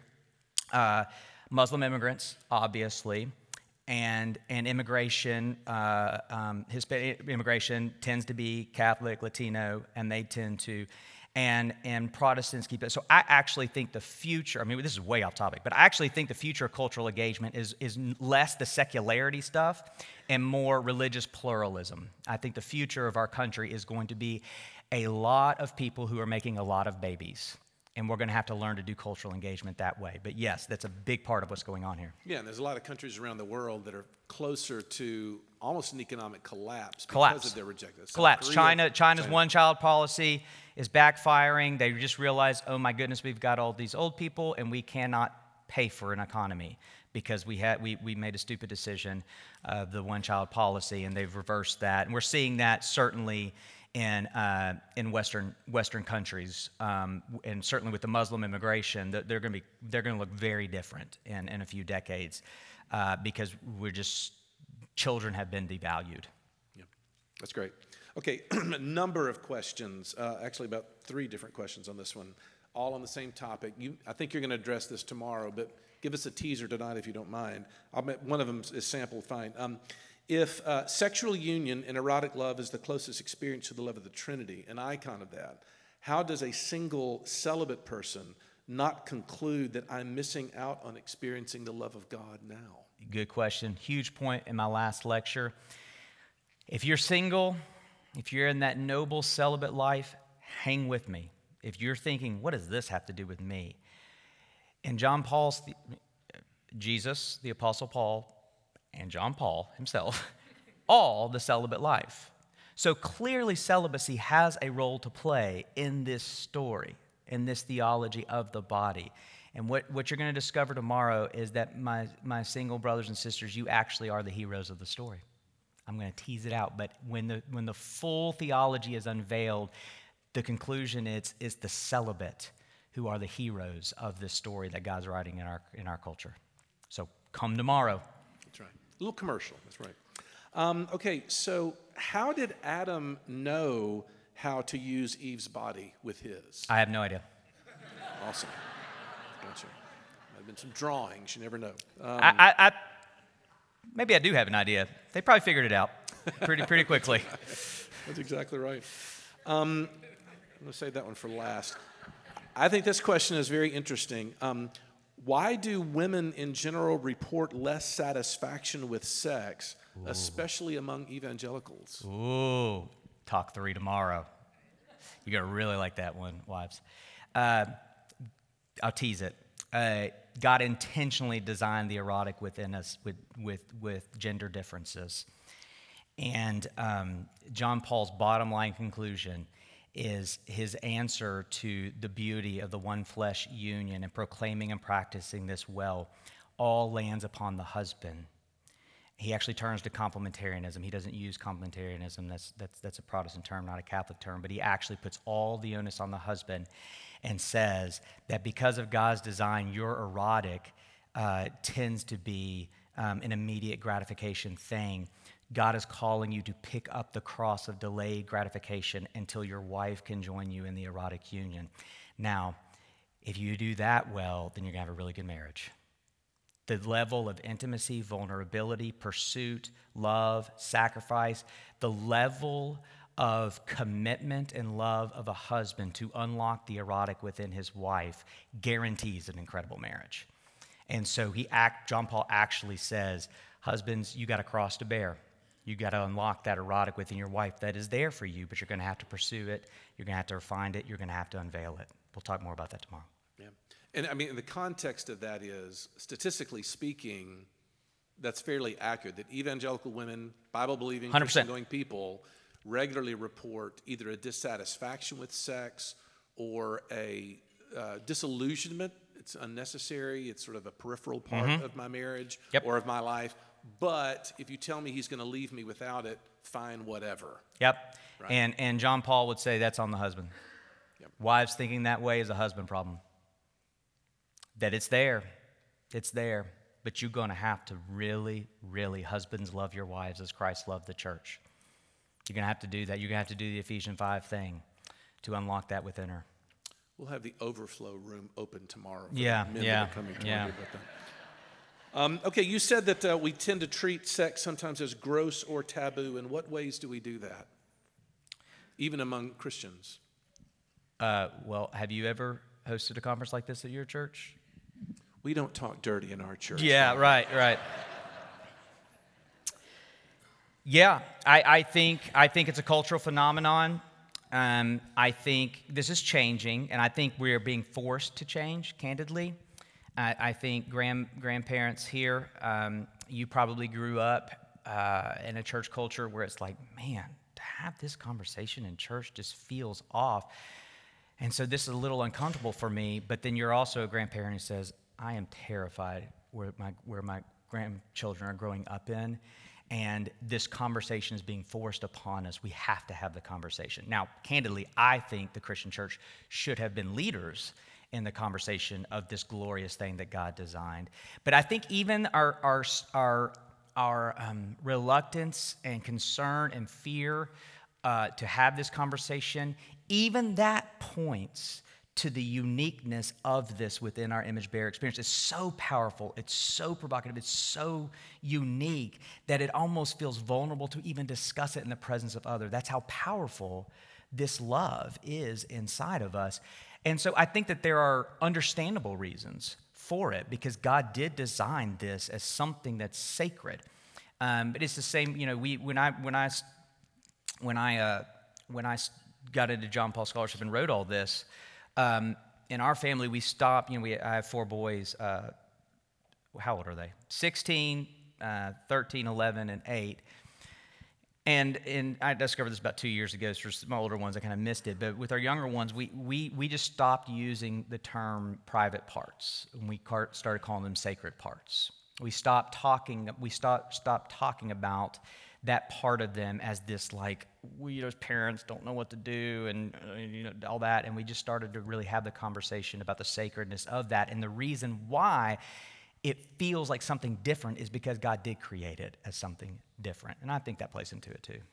Muslim immigrants, obviously, and immigration, Hispanic immigration tends to be Catholic, Latino, and they tend to, and Protestants keep it. So I actually think the future, I mean, this is way off topic, but I actually think the future of cultural engagement is less the secularity stuff and more religious pluralism. I think the future of our country is going to be a lot of people who are making a lot of babies. And we're going to have to learn to do cultural engagement that way. But yes, that's a big part of what's going on here. Yeah, and there's a lot of countries around the world that are closer to almost an economic collapse because of their rejection. Collapse. China's one-child policy is backfiring. They just realized, oh my goodness, we've got all these old people and we cannot pay for an economy because we made a stupid decision of the one-child policy, and they've reversed that. And we're seeing that certainly in Western countries, and certainly with the Muslim immigration, they're going to look very different in a few decades because children have been devalued. Yeah, that's great. Okay, a number of questions, actually about 3 different questions on this one, all on the same topic. I think you're going to address this tomorrow, but give us a teaser tonight if you don't mind. One of them is sampled fine. If sexual union and erotic love is the closest experience to the love of the Trinity, an icon of that, how does a single celibate person not conclude that I'm missing out on experiencing the love of God now? Good question. Huge point in my last lecture. If you're single, if you're in that noble celibate life, hang with me. If you're thinking, what does this have to do with me? In Jesus, the Apostle Paul, and John Paul himself, all the celibate life. So clearly celibacy has a role to play in this story, in this theology of the body. And what you're going to discover tomorrow is that my single brothers and sisters, you actually are the heroes of the story. I'm going to tease it out, but when the full theology is unveiled, the conclusion is the celibate who are the heroes of this story that God's writing in our culture. So come tomorrow. That's right. A little commercial, that's right. Okay, so how did Adam know how to use Eve's body with his? I have no idea. Awesome. Gotcha. Might have been some drawings, you never know. Maybe I do have an idea. They probably figured it out pretty quickly. That's exactly right. I'm going to save that one for last. I think this question is very interesting. Why do women in general report less satisfaction with sex, especially among evangelicals? Ooh, talk 3 tomorrow. You're going to really like that one, wives. I'll tease it. God intentionally designed the erotic within us with gender differences. And John Paul's bottom line conclusion is his answer to the beauty of the one flesh union and proclaiming and practicing this well all lands upon the husband. He actually turns to complementarianism. He doesn't use complementarianism. That's a Protestant term, not a Catholic term. But he actually puts all the onus on the husband and says that because of God's design, your erotic tends to be an immediate gratification thing. God is calling you to pick up the cross of delayed gratification until your wife can join you in the erotic union. Now, if you do that well, then you're going to have a really good marriage. The level of intimacy, vulnerability, pursuit, love, sacrifice, the level of commitment and love of a husband to unlock the erotic within his wife guarantees an incredible marriage. And so John Paul actually says, husbands, you got a cross to bear. You got to unlock that erotic within your wife that is there for you, but you're going to have to pursue it. You're going to have to refine it. You're going to have to unveil it. We'll talk more about that tomorrow. Yeah. And I mean, the context of that is, statistically speaking, that's fairly accurate, that evangelical women, Bible-believing, 100%. Christian-going people regularly report either a dissatisfaction with sex or a disillusionment. It's unnecessary. It's sort of a peripheral part of my marriage or of my life. But if you tell me he's going to leave me without it, fine, whatever. Yep. Right. And John Paul would say that's on the husband. Yep. Wives thinking that way is a husband problem. That it's there. It's there. But you're going to have to really, really, husbands, love your wives as Christ loved the church. You're going to have to do that. You're going to have to do the Ephesians 5 thing to unlock that within her. We'll have the overflow room open tomorrow for Yeah, the men yeah, that are coming to yeah. argue about that. Okay, you said that we tend to treat sex sometimes as gross or taboo. In what ways do we do that, even among Christians? Well, have you ever hosted a conference like this at your church? We don't talk dirty in our church. Yeah, right. Yeah, I think it's a cultural phenomenon. I think this is changing, and I think we are being forced to change, candidly. I think grandparents here, you probably grew up in a church culture where it's like, man, to have this conversation in church just feels off. And so this is a little uncomfortable for me, but then you're also a grandparent who says, I am terrified where my grandchildren are growing up in, and this conversation is being forced upon us. We have to have the conversation. Now, candidly, I think the Christian church should have been leaders in the conversation of this glorious thing that God designed. But I think even our reluctance and concern and fear to have this conversation, even that points to the uniqueness of this within our image bearer experience. It's so powerful, it's so provocative, it's so unique that it almost feels vulnerable to even discuss it in the presence of others. That's how powerful this love is inside of us. And so I think that there are understandable reasons for it, because God did design this as something that's sacred. But it's the same, when I got into John Paul Scholarship and wrote all this, in our family we stopped. I have 4 boys. How old are they? 16, 13, 11, and 8. And I discovered this about 2 years ago. So for some older ones, I kind of missed it. But with our younger ones, we just stopped using the term private parts, and we started calling them sacred parts. We stopped talking talking about that part of them as this, like, we as parents don't know what to do, and all that. And we just started to really have the conversation about the sacredness of that. And the reason why it feels like something different is because God did create it as something different. And I think that plays into it too.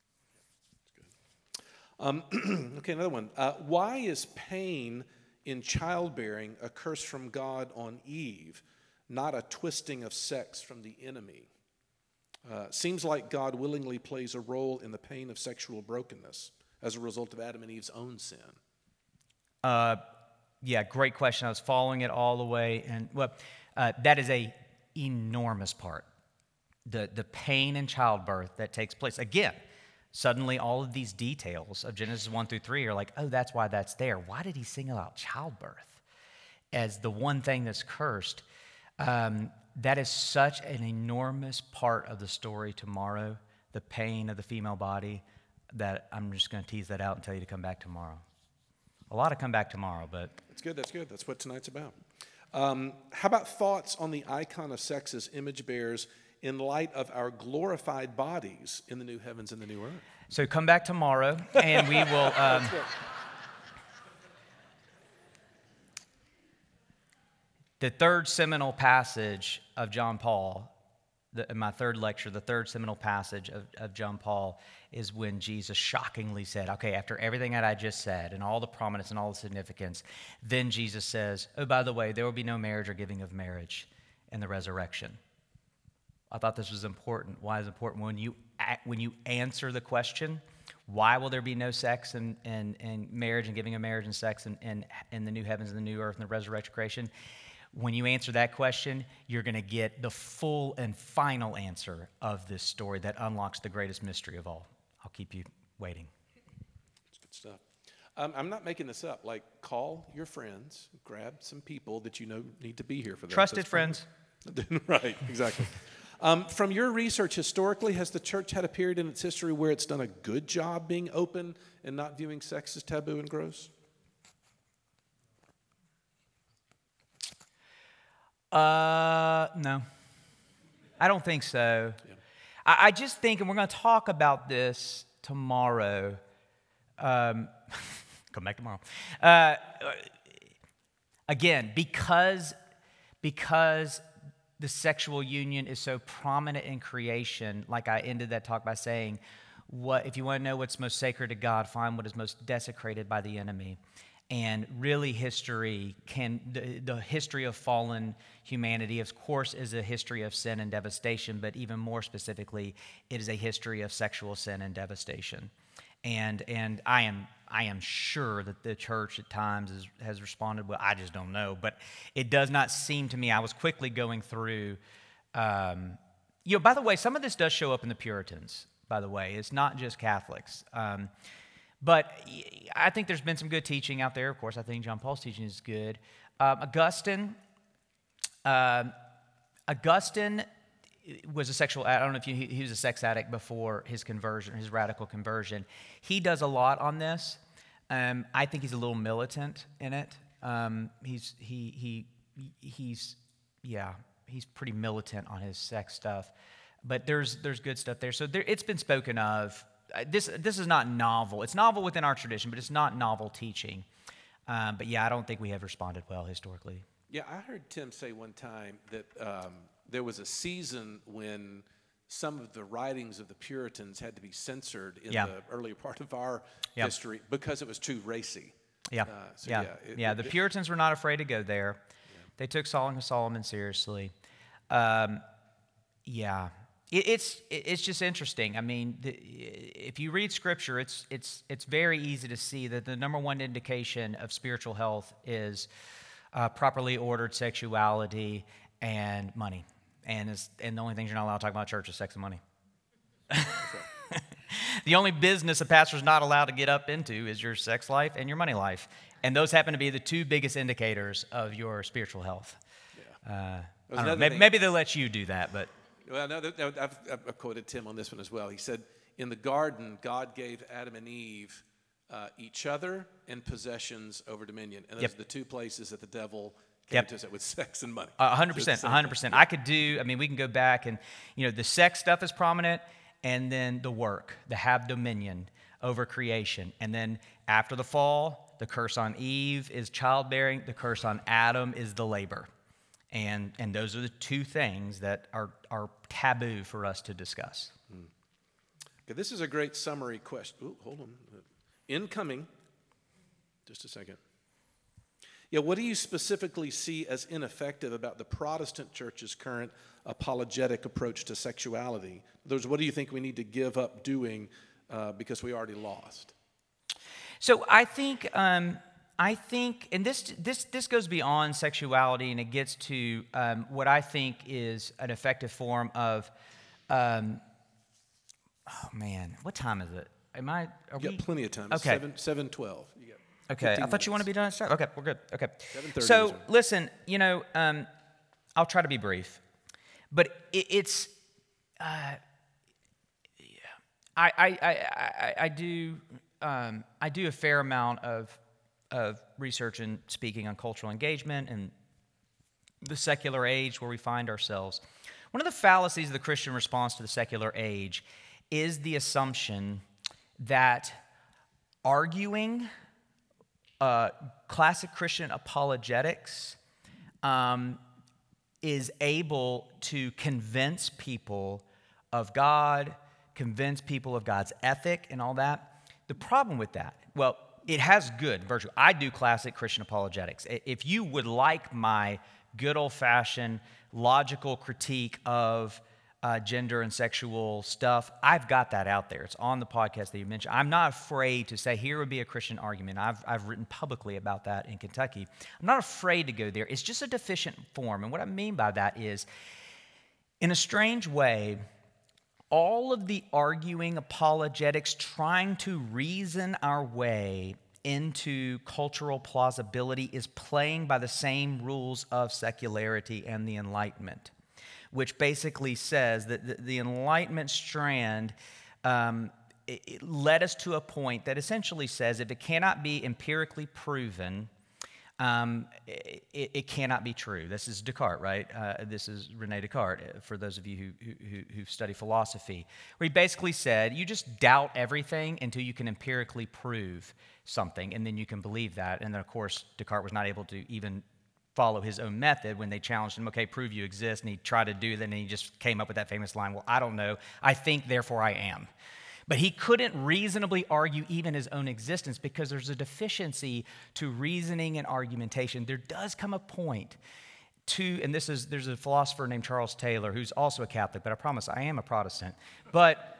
That's good. Okay, another one. Why is pain in childbearing a curse from God on Eve, not a twisting of sex from the enemy? Seems like God willingly plays a role in the pain of sexual brokenness as a result of Adam and Eve's own sin. Yeah, great question. I was following it all the way. And that is a enormous part. The pain in childbirth that takes place. Again, Suddenly, all of these details of Genesis 1 through 3 are like, oh, that's why that's there. Why did he single out childbirth as the one thing that's cursed? That is such an enormous part of the story tomorrow, the pain of the female body, that I'm just going to tease that out and tell you to come back tomorrow. A lot to come back tomorrow, but... That's good, that's good. That's what tonight's about. How about thoughts on the icon of sex as image bearers in light of our glorified bodies in the new heavens and the new earth? So come back tomorrow, and we will... The third seminal passage of John Paul, in my third lecture, the third seminal passage of John Paul is when Jesus shockingly said, okay, after everything that I just said and all the prominence and all the significance, then Jesus says, oh, by the way, there will be no marriage or giving of marriage in the resurrection. I thought this was important. Why is it important? When you answer the question, why will there be no sex and marriage and giving of marriage and sex in the new heavens and the new earth and the resurrection creation? When you answer that question, you're going to get the full and final answer of this story that unlocks the greatest mystery of all. I'll keep you waiting. That's good stuff. I'm not making this up. Like, call your friends, grab some people that you know need to be here for that. Trusted friends. Right, exactly. From your research, historically, has the church had a period in its history where it's done a good job being open and not viewing sex as taboo and gross? No. I don't think so. Yeah. I just think, and we're going to talk about this tomorrow. Come back tomorrow. Again, because the sexual union is so prominent in creation, like I ended that talk by saying, if you want to know what's most sacred to God, find what is most desecrated by the enemy. And really the history of fallen humanity, of course, is a history of sin and devastation, but even more specifically, it is a history of sexual sin and devastation. And I am sure that the church at times has responded well. I just don't know. But it does not seem to me, I was quickly going through, by the way, some of this does show up in the Puritans, by the way. It's not just Catholics. But I think there's been some good teaching out there. Of course, I think John Paul's teaching is good. Augustine was a sexual, I don't know if he was a sex addict before his conversion, his radical conversion. He does a lot on this. I think he's a little militant in it. He's pretty militant on his sex stuff. But there's good stuff there. So it's been spoken of. This is not novel. It's novel within our tradition, but it's not novel teaching. But yeah, I don't think we have responded well historically. Yeah, I heard Tim say one time that there was a season when some of the writings of the Puritans had to be censored in the earlier part of our history because it was too racy. The Puritans were not afraid to go there. Yeah. They took Song of Solomon seriously. It's just interesting. I mean, if you read Scripture, it's very easy to see that the number one indication of spiritual health is properly ordered sexuality and money. And the only things you're not allowed to talk about in church is sex and money. The only business a pastor's not allowed to get up into is your sex life and your money life. And those happen to be the two biggest indicators of your spiritual health. Yeah. I don't know, maybe they'll let you do that, but... Well, no, I've quoted Tim on this one as well. He said, in the garden, God gave Adam and Eve each other and possessions over dominion. And those are the two places that the devil came to us with sex and money. 100%. We can go back and, the sex stuff is prominent, and then the work, the have dominion over creation. And then after the fall, the curse on Eve is childbearing, the curse on Adam is the labor. And those are the two things that are taboo for us to discuss. Okay, this is a great summary question. Ooh, hold on. Incoming. Just a second. Yeah, what do you specifically see as ineffective about the Protestant church's current apologetic approach to sexuality? In other words, what do you think we need to give up doing because we already lost? So I think, and this goes beyond sexuality, and it gets to what I think is an effective form of Oh man, what time is it? Are You we? got plenty of time. Okay. 7:12. You got Okay, 15 I thought you wanted to be minutes. done at 7. Okay, we're good. Okay. 7:30 So is our- listen, I'll try to be brief, but it's I do a fair amount of research and speaking on cultural engagement and the secular age where we find ourselves. One of the fallacies of the Christian response to the secular age is the assumption that arguing classic Christian apologetics is able to convince people of God, convince people of God's ethic and all that. The problem with that, well, it has good virtue. I do classic Christian apologetics. If you would like my good old-fashioned logical critique of gender and sexual stuff, I've got that out there. It's on the podcast that you mentioned. I'm not afraid to say, here would be a Christian argument. I've written publicly about that in Kentucky. I'm not afraid to go there. It's just a deficient form. And what I mean by that is, in a strange way, all of the arguing apologetics, trying to reason our way into cultural plausibility, is playing by the same rules of secularity and the Enlightenment, which basically says that the Enlightenment strand it led us to a point that essentially says if it cannot be empirically proven, it cannot be true. This is Descartes, right? This is René Descartes, for those of you who study philosophy, where he basically said, you just doubt everything until you can empirically prove something, and then you can believe that. And then, of course, Descartes was not able to even follow his own method when they challenged him, okay, prove you exist, and he tried to do that, and he just came up with that famous line, well, I don't know, I think, therefore I am. But he couldn't reasonably argue even his own existence because there's a deficiency to reasoning and argumentation. There does come a point and there's a philosopher named Charles Taylor who's also a Catholic, but I promise I am a Protestant. But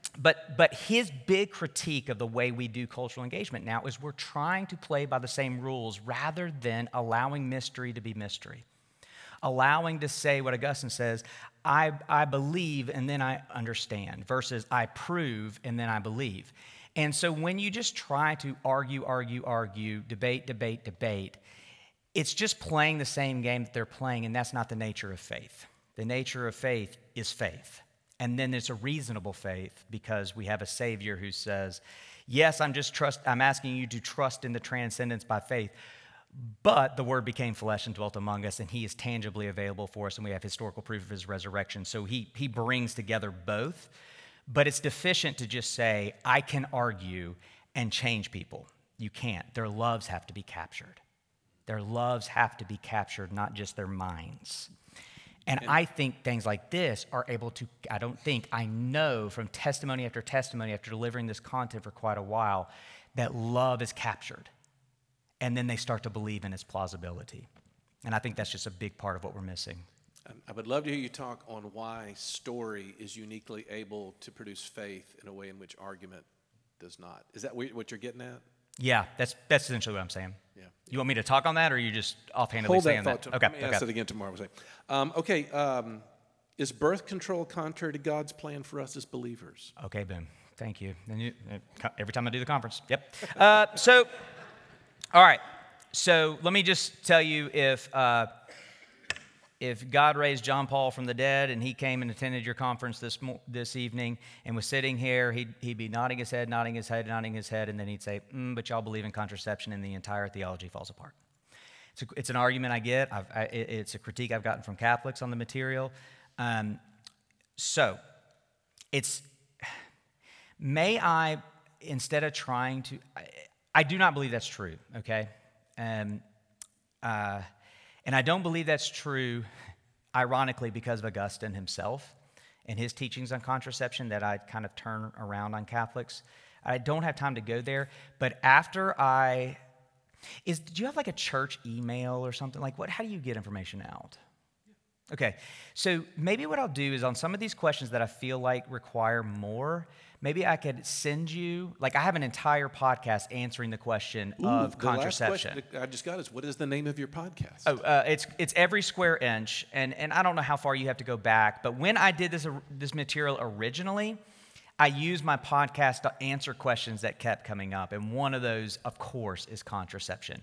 his big critique of the way we do cultural engagement now is we're trying to play by the same rules rather than allowing mystery to be mystery. Allowing to say what Augustine says, I believe and then I understand, versus I prove and then I believe. And so when you just try to argue, debate, it's just playing the same game that they're playing, and that's not the nature of faith. The nature of faith is faith. And then there's a reasonable faith because we have a Savior who says, yes, I'm asking you to trust in the transcendence by faith, but the Word became flesh and dwelt among us, and He is tangibly available for us, and we have historical proof of His resurrection. So He brings together both, but it's deficient to just say, I can argue and change people. You can't. Their loves have to be captured. Their loves have to be captured, not just their minds. And I think things like this are able to, I know from testimony after delivering this content for quite a while, that love is captured. And then they start to believe in its plausibility. And I think that's just a big part of what we're missing. I would love to hear you talk on why story is uniquely able to produce faith in a way in which argument does not. Is that what you're getting at? Yeah, that's essentially what I'm saying. Yeah. You want me to talk on that, or are you just offhandedly Hold saying that that? thought. Let me ask it again tomorrow. Is birth control contrary to God's plan for us as believers? Okay, boom. Thank you. Every time I do the conference. Yep. All right. So let me just tell you, if God raised John Paul from the dead and he came and attended your conference this evening and was sitting here, he'd be nodding his head, and then he'd say, but y'all believe in contraception, and the entire theology falls apart. It's an argument I get. It's a critique I've gotten from Catholics on the material. May I, instead of trying to, I do not believe that's true, okay? And I don't believe that's true, ironically, because of Augustine himself and his teachings on contraception that I kind of turn around on Catholics. I don't have time to go there, but do you have like a church email or something? Like how do you get information out? Okay, so maybe what I'll do is on some of these questions that I feel like require more, maybe I could send you, I have an entire podcast answering the question of contraception. The last question I just got is, what is the name of your podcast? It's Every Square Inch, and I don't know how far you have to go back, but when I did this material originally, I used my podcast to answer questions that kept coming up. And one of those, of course, is contraception.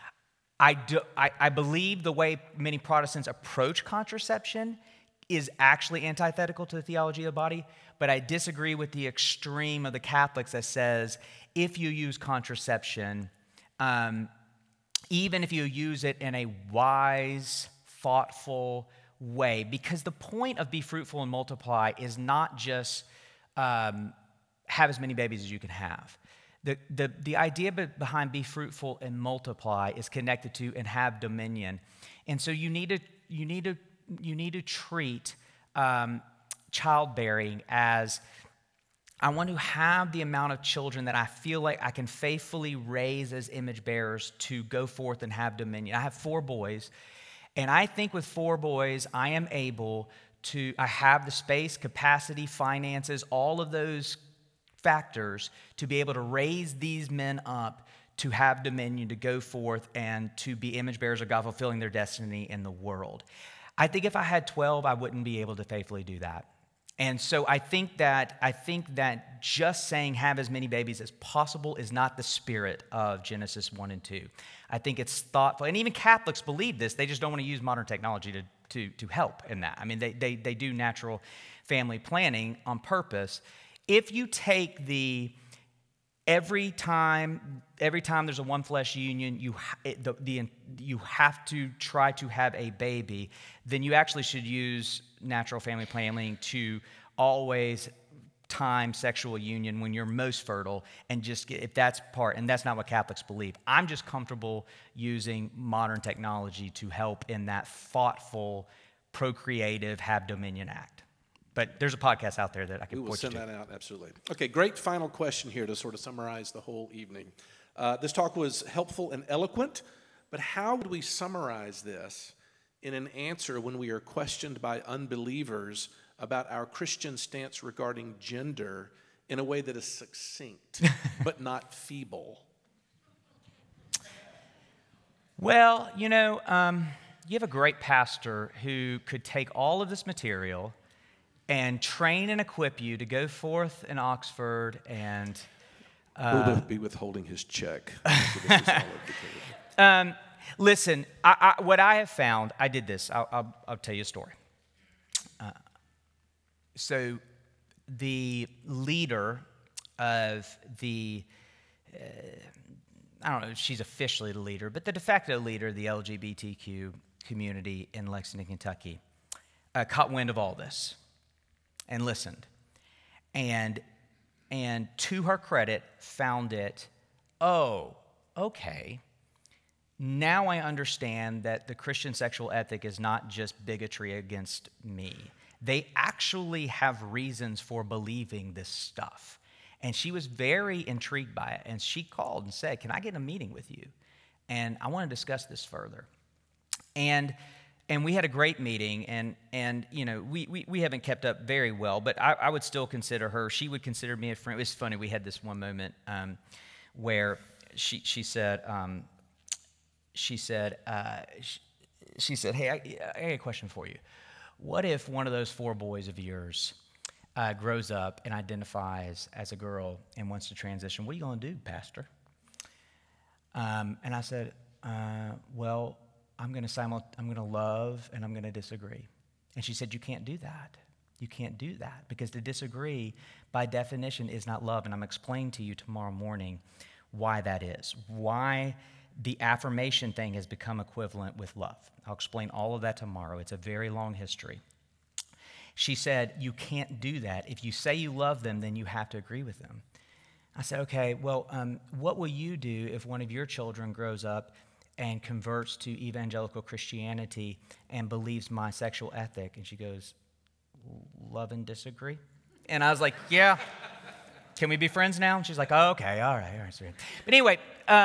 I believe the way many Protestants approach contraception is actually antithetical to the theology of the body, but I disagree with the extreme of the Catholics that says if you use contraception, even if you use it in a wise, thoughtful way, because the point of be fruitful and multiply is not just have as many babies as you can have. The idea behind be fruitful and multiply is connected to and have dominion, and so you need to treat childbearing as I want to have the amount of children that I feel like I can faithfully raise as image bearers to go forth and have dominion. I have 4 boys, and I think with 4 boys I am able to. I have the space, capacity, finances, all of those factors to be able to raise these men up to have dominion, to go forth and to be image bearers of God, fulfilling their destiny in the world. I think if I had 12, I wouldn't be able to faithfully do that. And so I think that just saying have as many babies as possible is not the spirit of Genesis 1 and 2. I think it's thoughtful. And even Catholics believe this. They just don't want to use modern technology to help in that. I mean, they do natural family planning on purpose. If you take every time there's a one flesh union, you have to try to have a baby, then you actually should use natural family planning to always time sexual union when you're most fertile, and just if that's part, and that's not what Catholics believe. I'm just comfortable using modern technology to help in that thoughtful, procreative, have dominion act. But there's a podcast out there that I can point you to. We will send that out, absolutely. Okay, great final question here to sort of summarize the whole evening. This talk was helpful and eloquent, but how would we summarize this in an answer when we are questioned by unbelievers about our Christian stance regarding gender in a way that is succinct but not feeble? Well, you have a great pastor who could take all of this material and train and equip you to go forth in Oxford and... we'll be withholding his check. Listen, what I have found, I did this. I'll tell you a story. So the leader of the... I don't know if she's officially the leader, but the de facto leader of the LGBTQ community in Lexington, Kentucky, caught wind of all this and listened. And to her credit, found it, oh, okay, now I understand that the Christian sexual ethic is not just bigotry against me. They actually have reasons for believing this stuff. And she was very intrigued by it. And she called and said, can I get a meeting with you? And I want to discuss this further. And we had a great meeting, and we haven't kept up very well, but I would still consider her. She would consider me a friend. It was funny. We had this one moment where she said, hey, I got a question for you. What if one of those 4 boys of yours grows up and identifies as a girl and wants to transition? What are you going to do, Pastor? And I said, well, I'm going to love and I'm going to disagree. And she said, you can't do that. You can't do that because to disagree by definition is not love. And I'm explaining to you tomorrow morning why that is, why the affirmation thing has become equivalent with love. I'll explain all of that tomorrow. It's a very long history. She said, you can't do that. If you say you love them, then you have to agree with them. I said, okay, well, what will you do if one of your children grows up and converts to evangelical Christianity and believes my sexual ethic? And she goes, love and disagree? And I was like, yeah. Can we be friends now? And she's like, oh, okay, all right. Sweet. But anyway,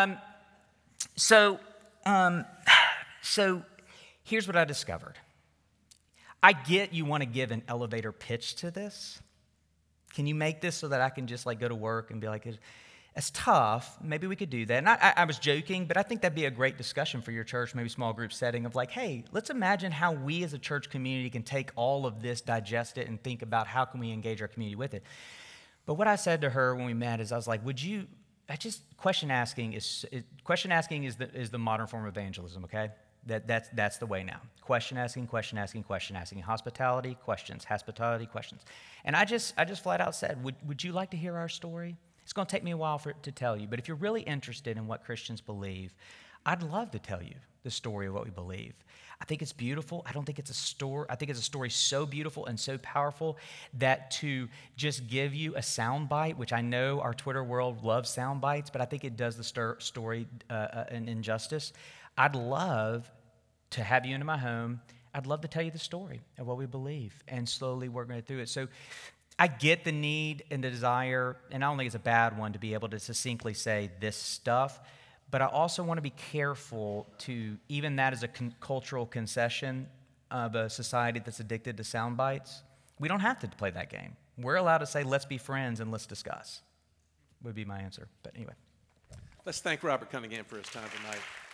so here's what I discovered. I get you want to give an elevator pitch to this. Can you make this so that I can just go to work and be like, it's tough. Maybe we could do that. And I was joking, but I think that'd be a great discussion for your church, maybe small group setting of hey, let's imagine how we as a church community can take all of this, digest it, and think about how can we engage our community with it. But what I said to her when we met is I was like, question asking is the modern form of evangelism, okay? That's the way now. Question asking. Hospitality, questions. And I just flat out said, would you like to hear our story? It's going to take me a while to tell you, but if you're really interested in what Christians believe, I'd love to tell you the story of what we believe. I think it's beautiful. I don't think it's a story. I think it's a story so beautiful and so powerful that to just give you a sound bite, which I know our Twitter world loves sound bites, but I think it does the story an injustice. I'd love to have you into my home. I'd love to tell you the story of what we believe and slowly work through it. So I get the need and the desire, and I don't think it's a bad one to be able to succinctly say this stuff, but I also want to be careful to, even that is a cultural concession of a society that's addicted to sound bites. We don't have to play that game. We're allowed to say, let's be friends and let's discuss, would be my answer. But anyway. Let's thank Robert Cunningham for his time tonight.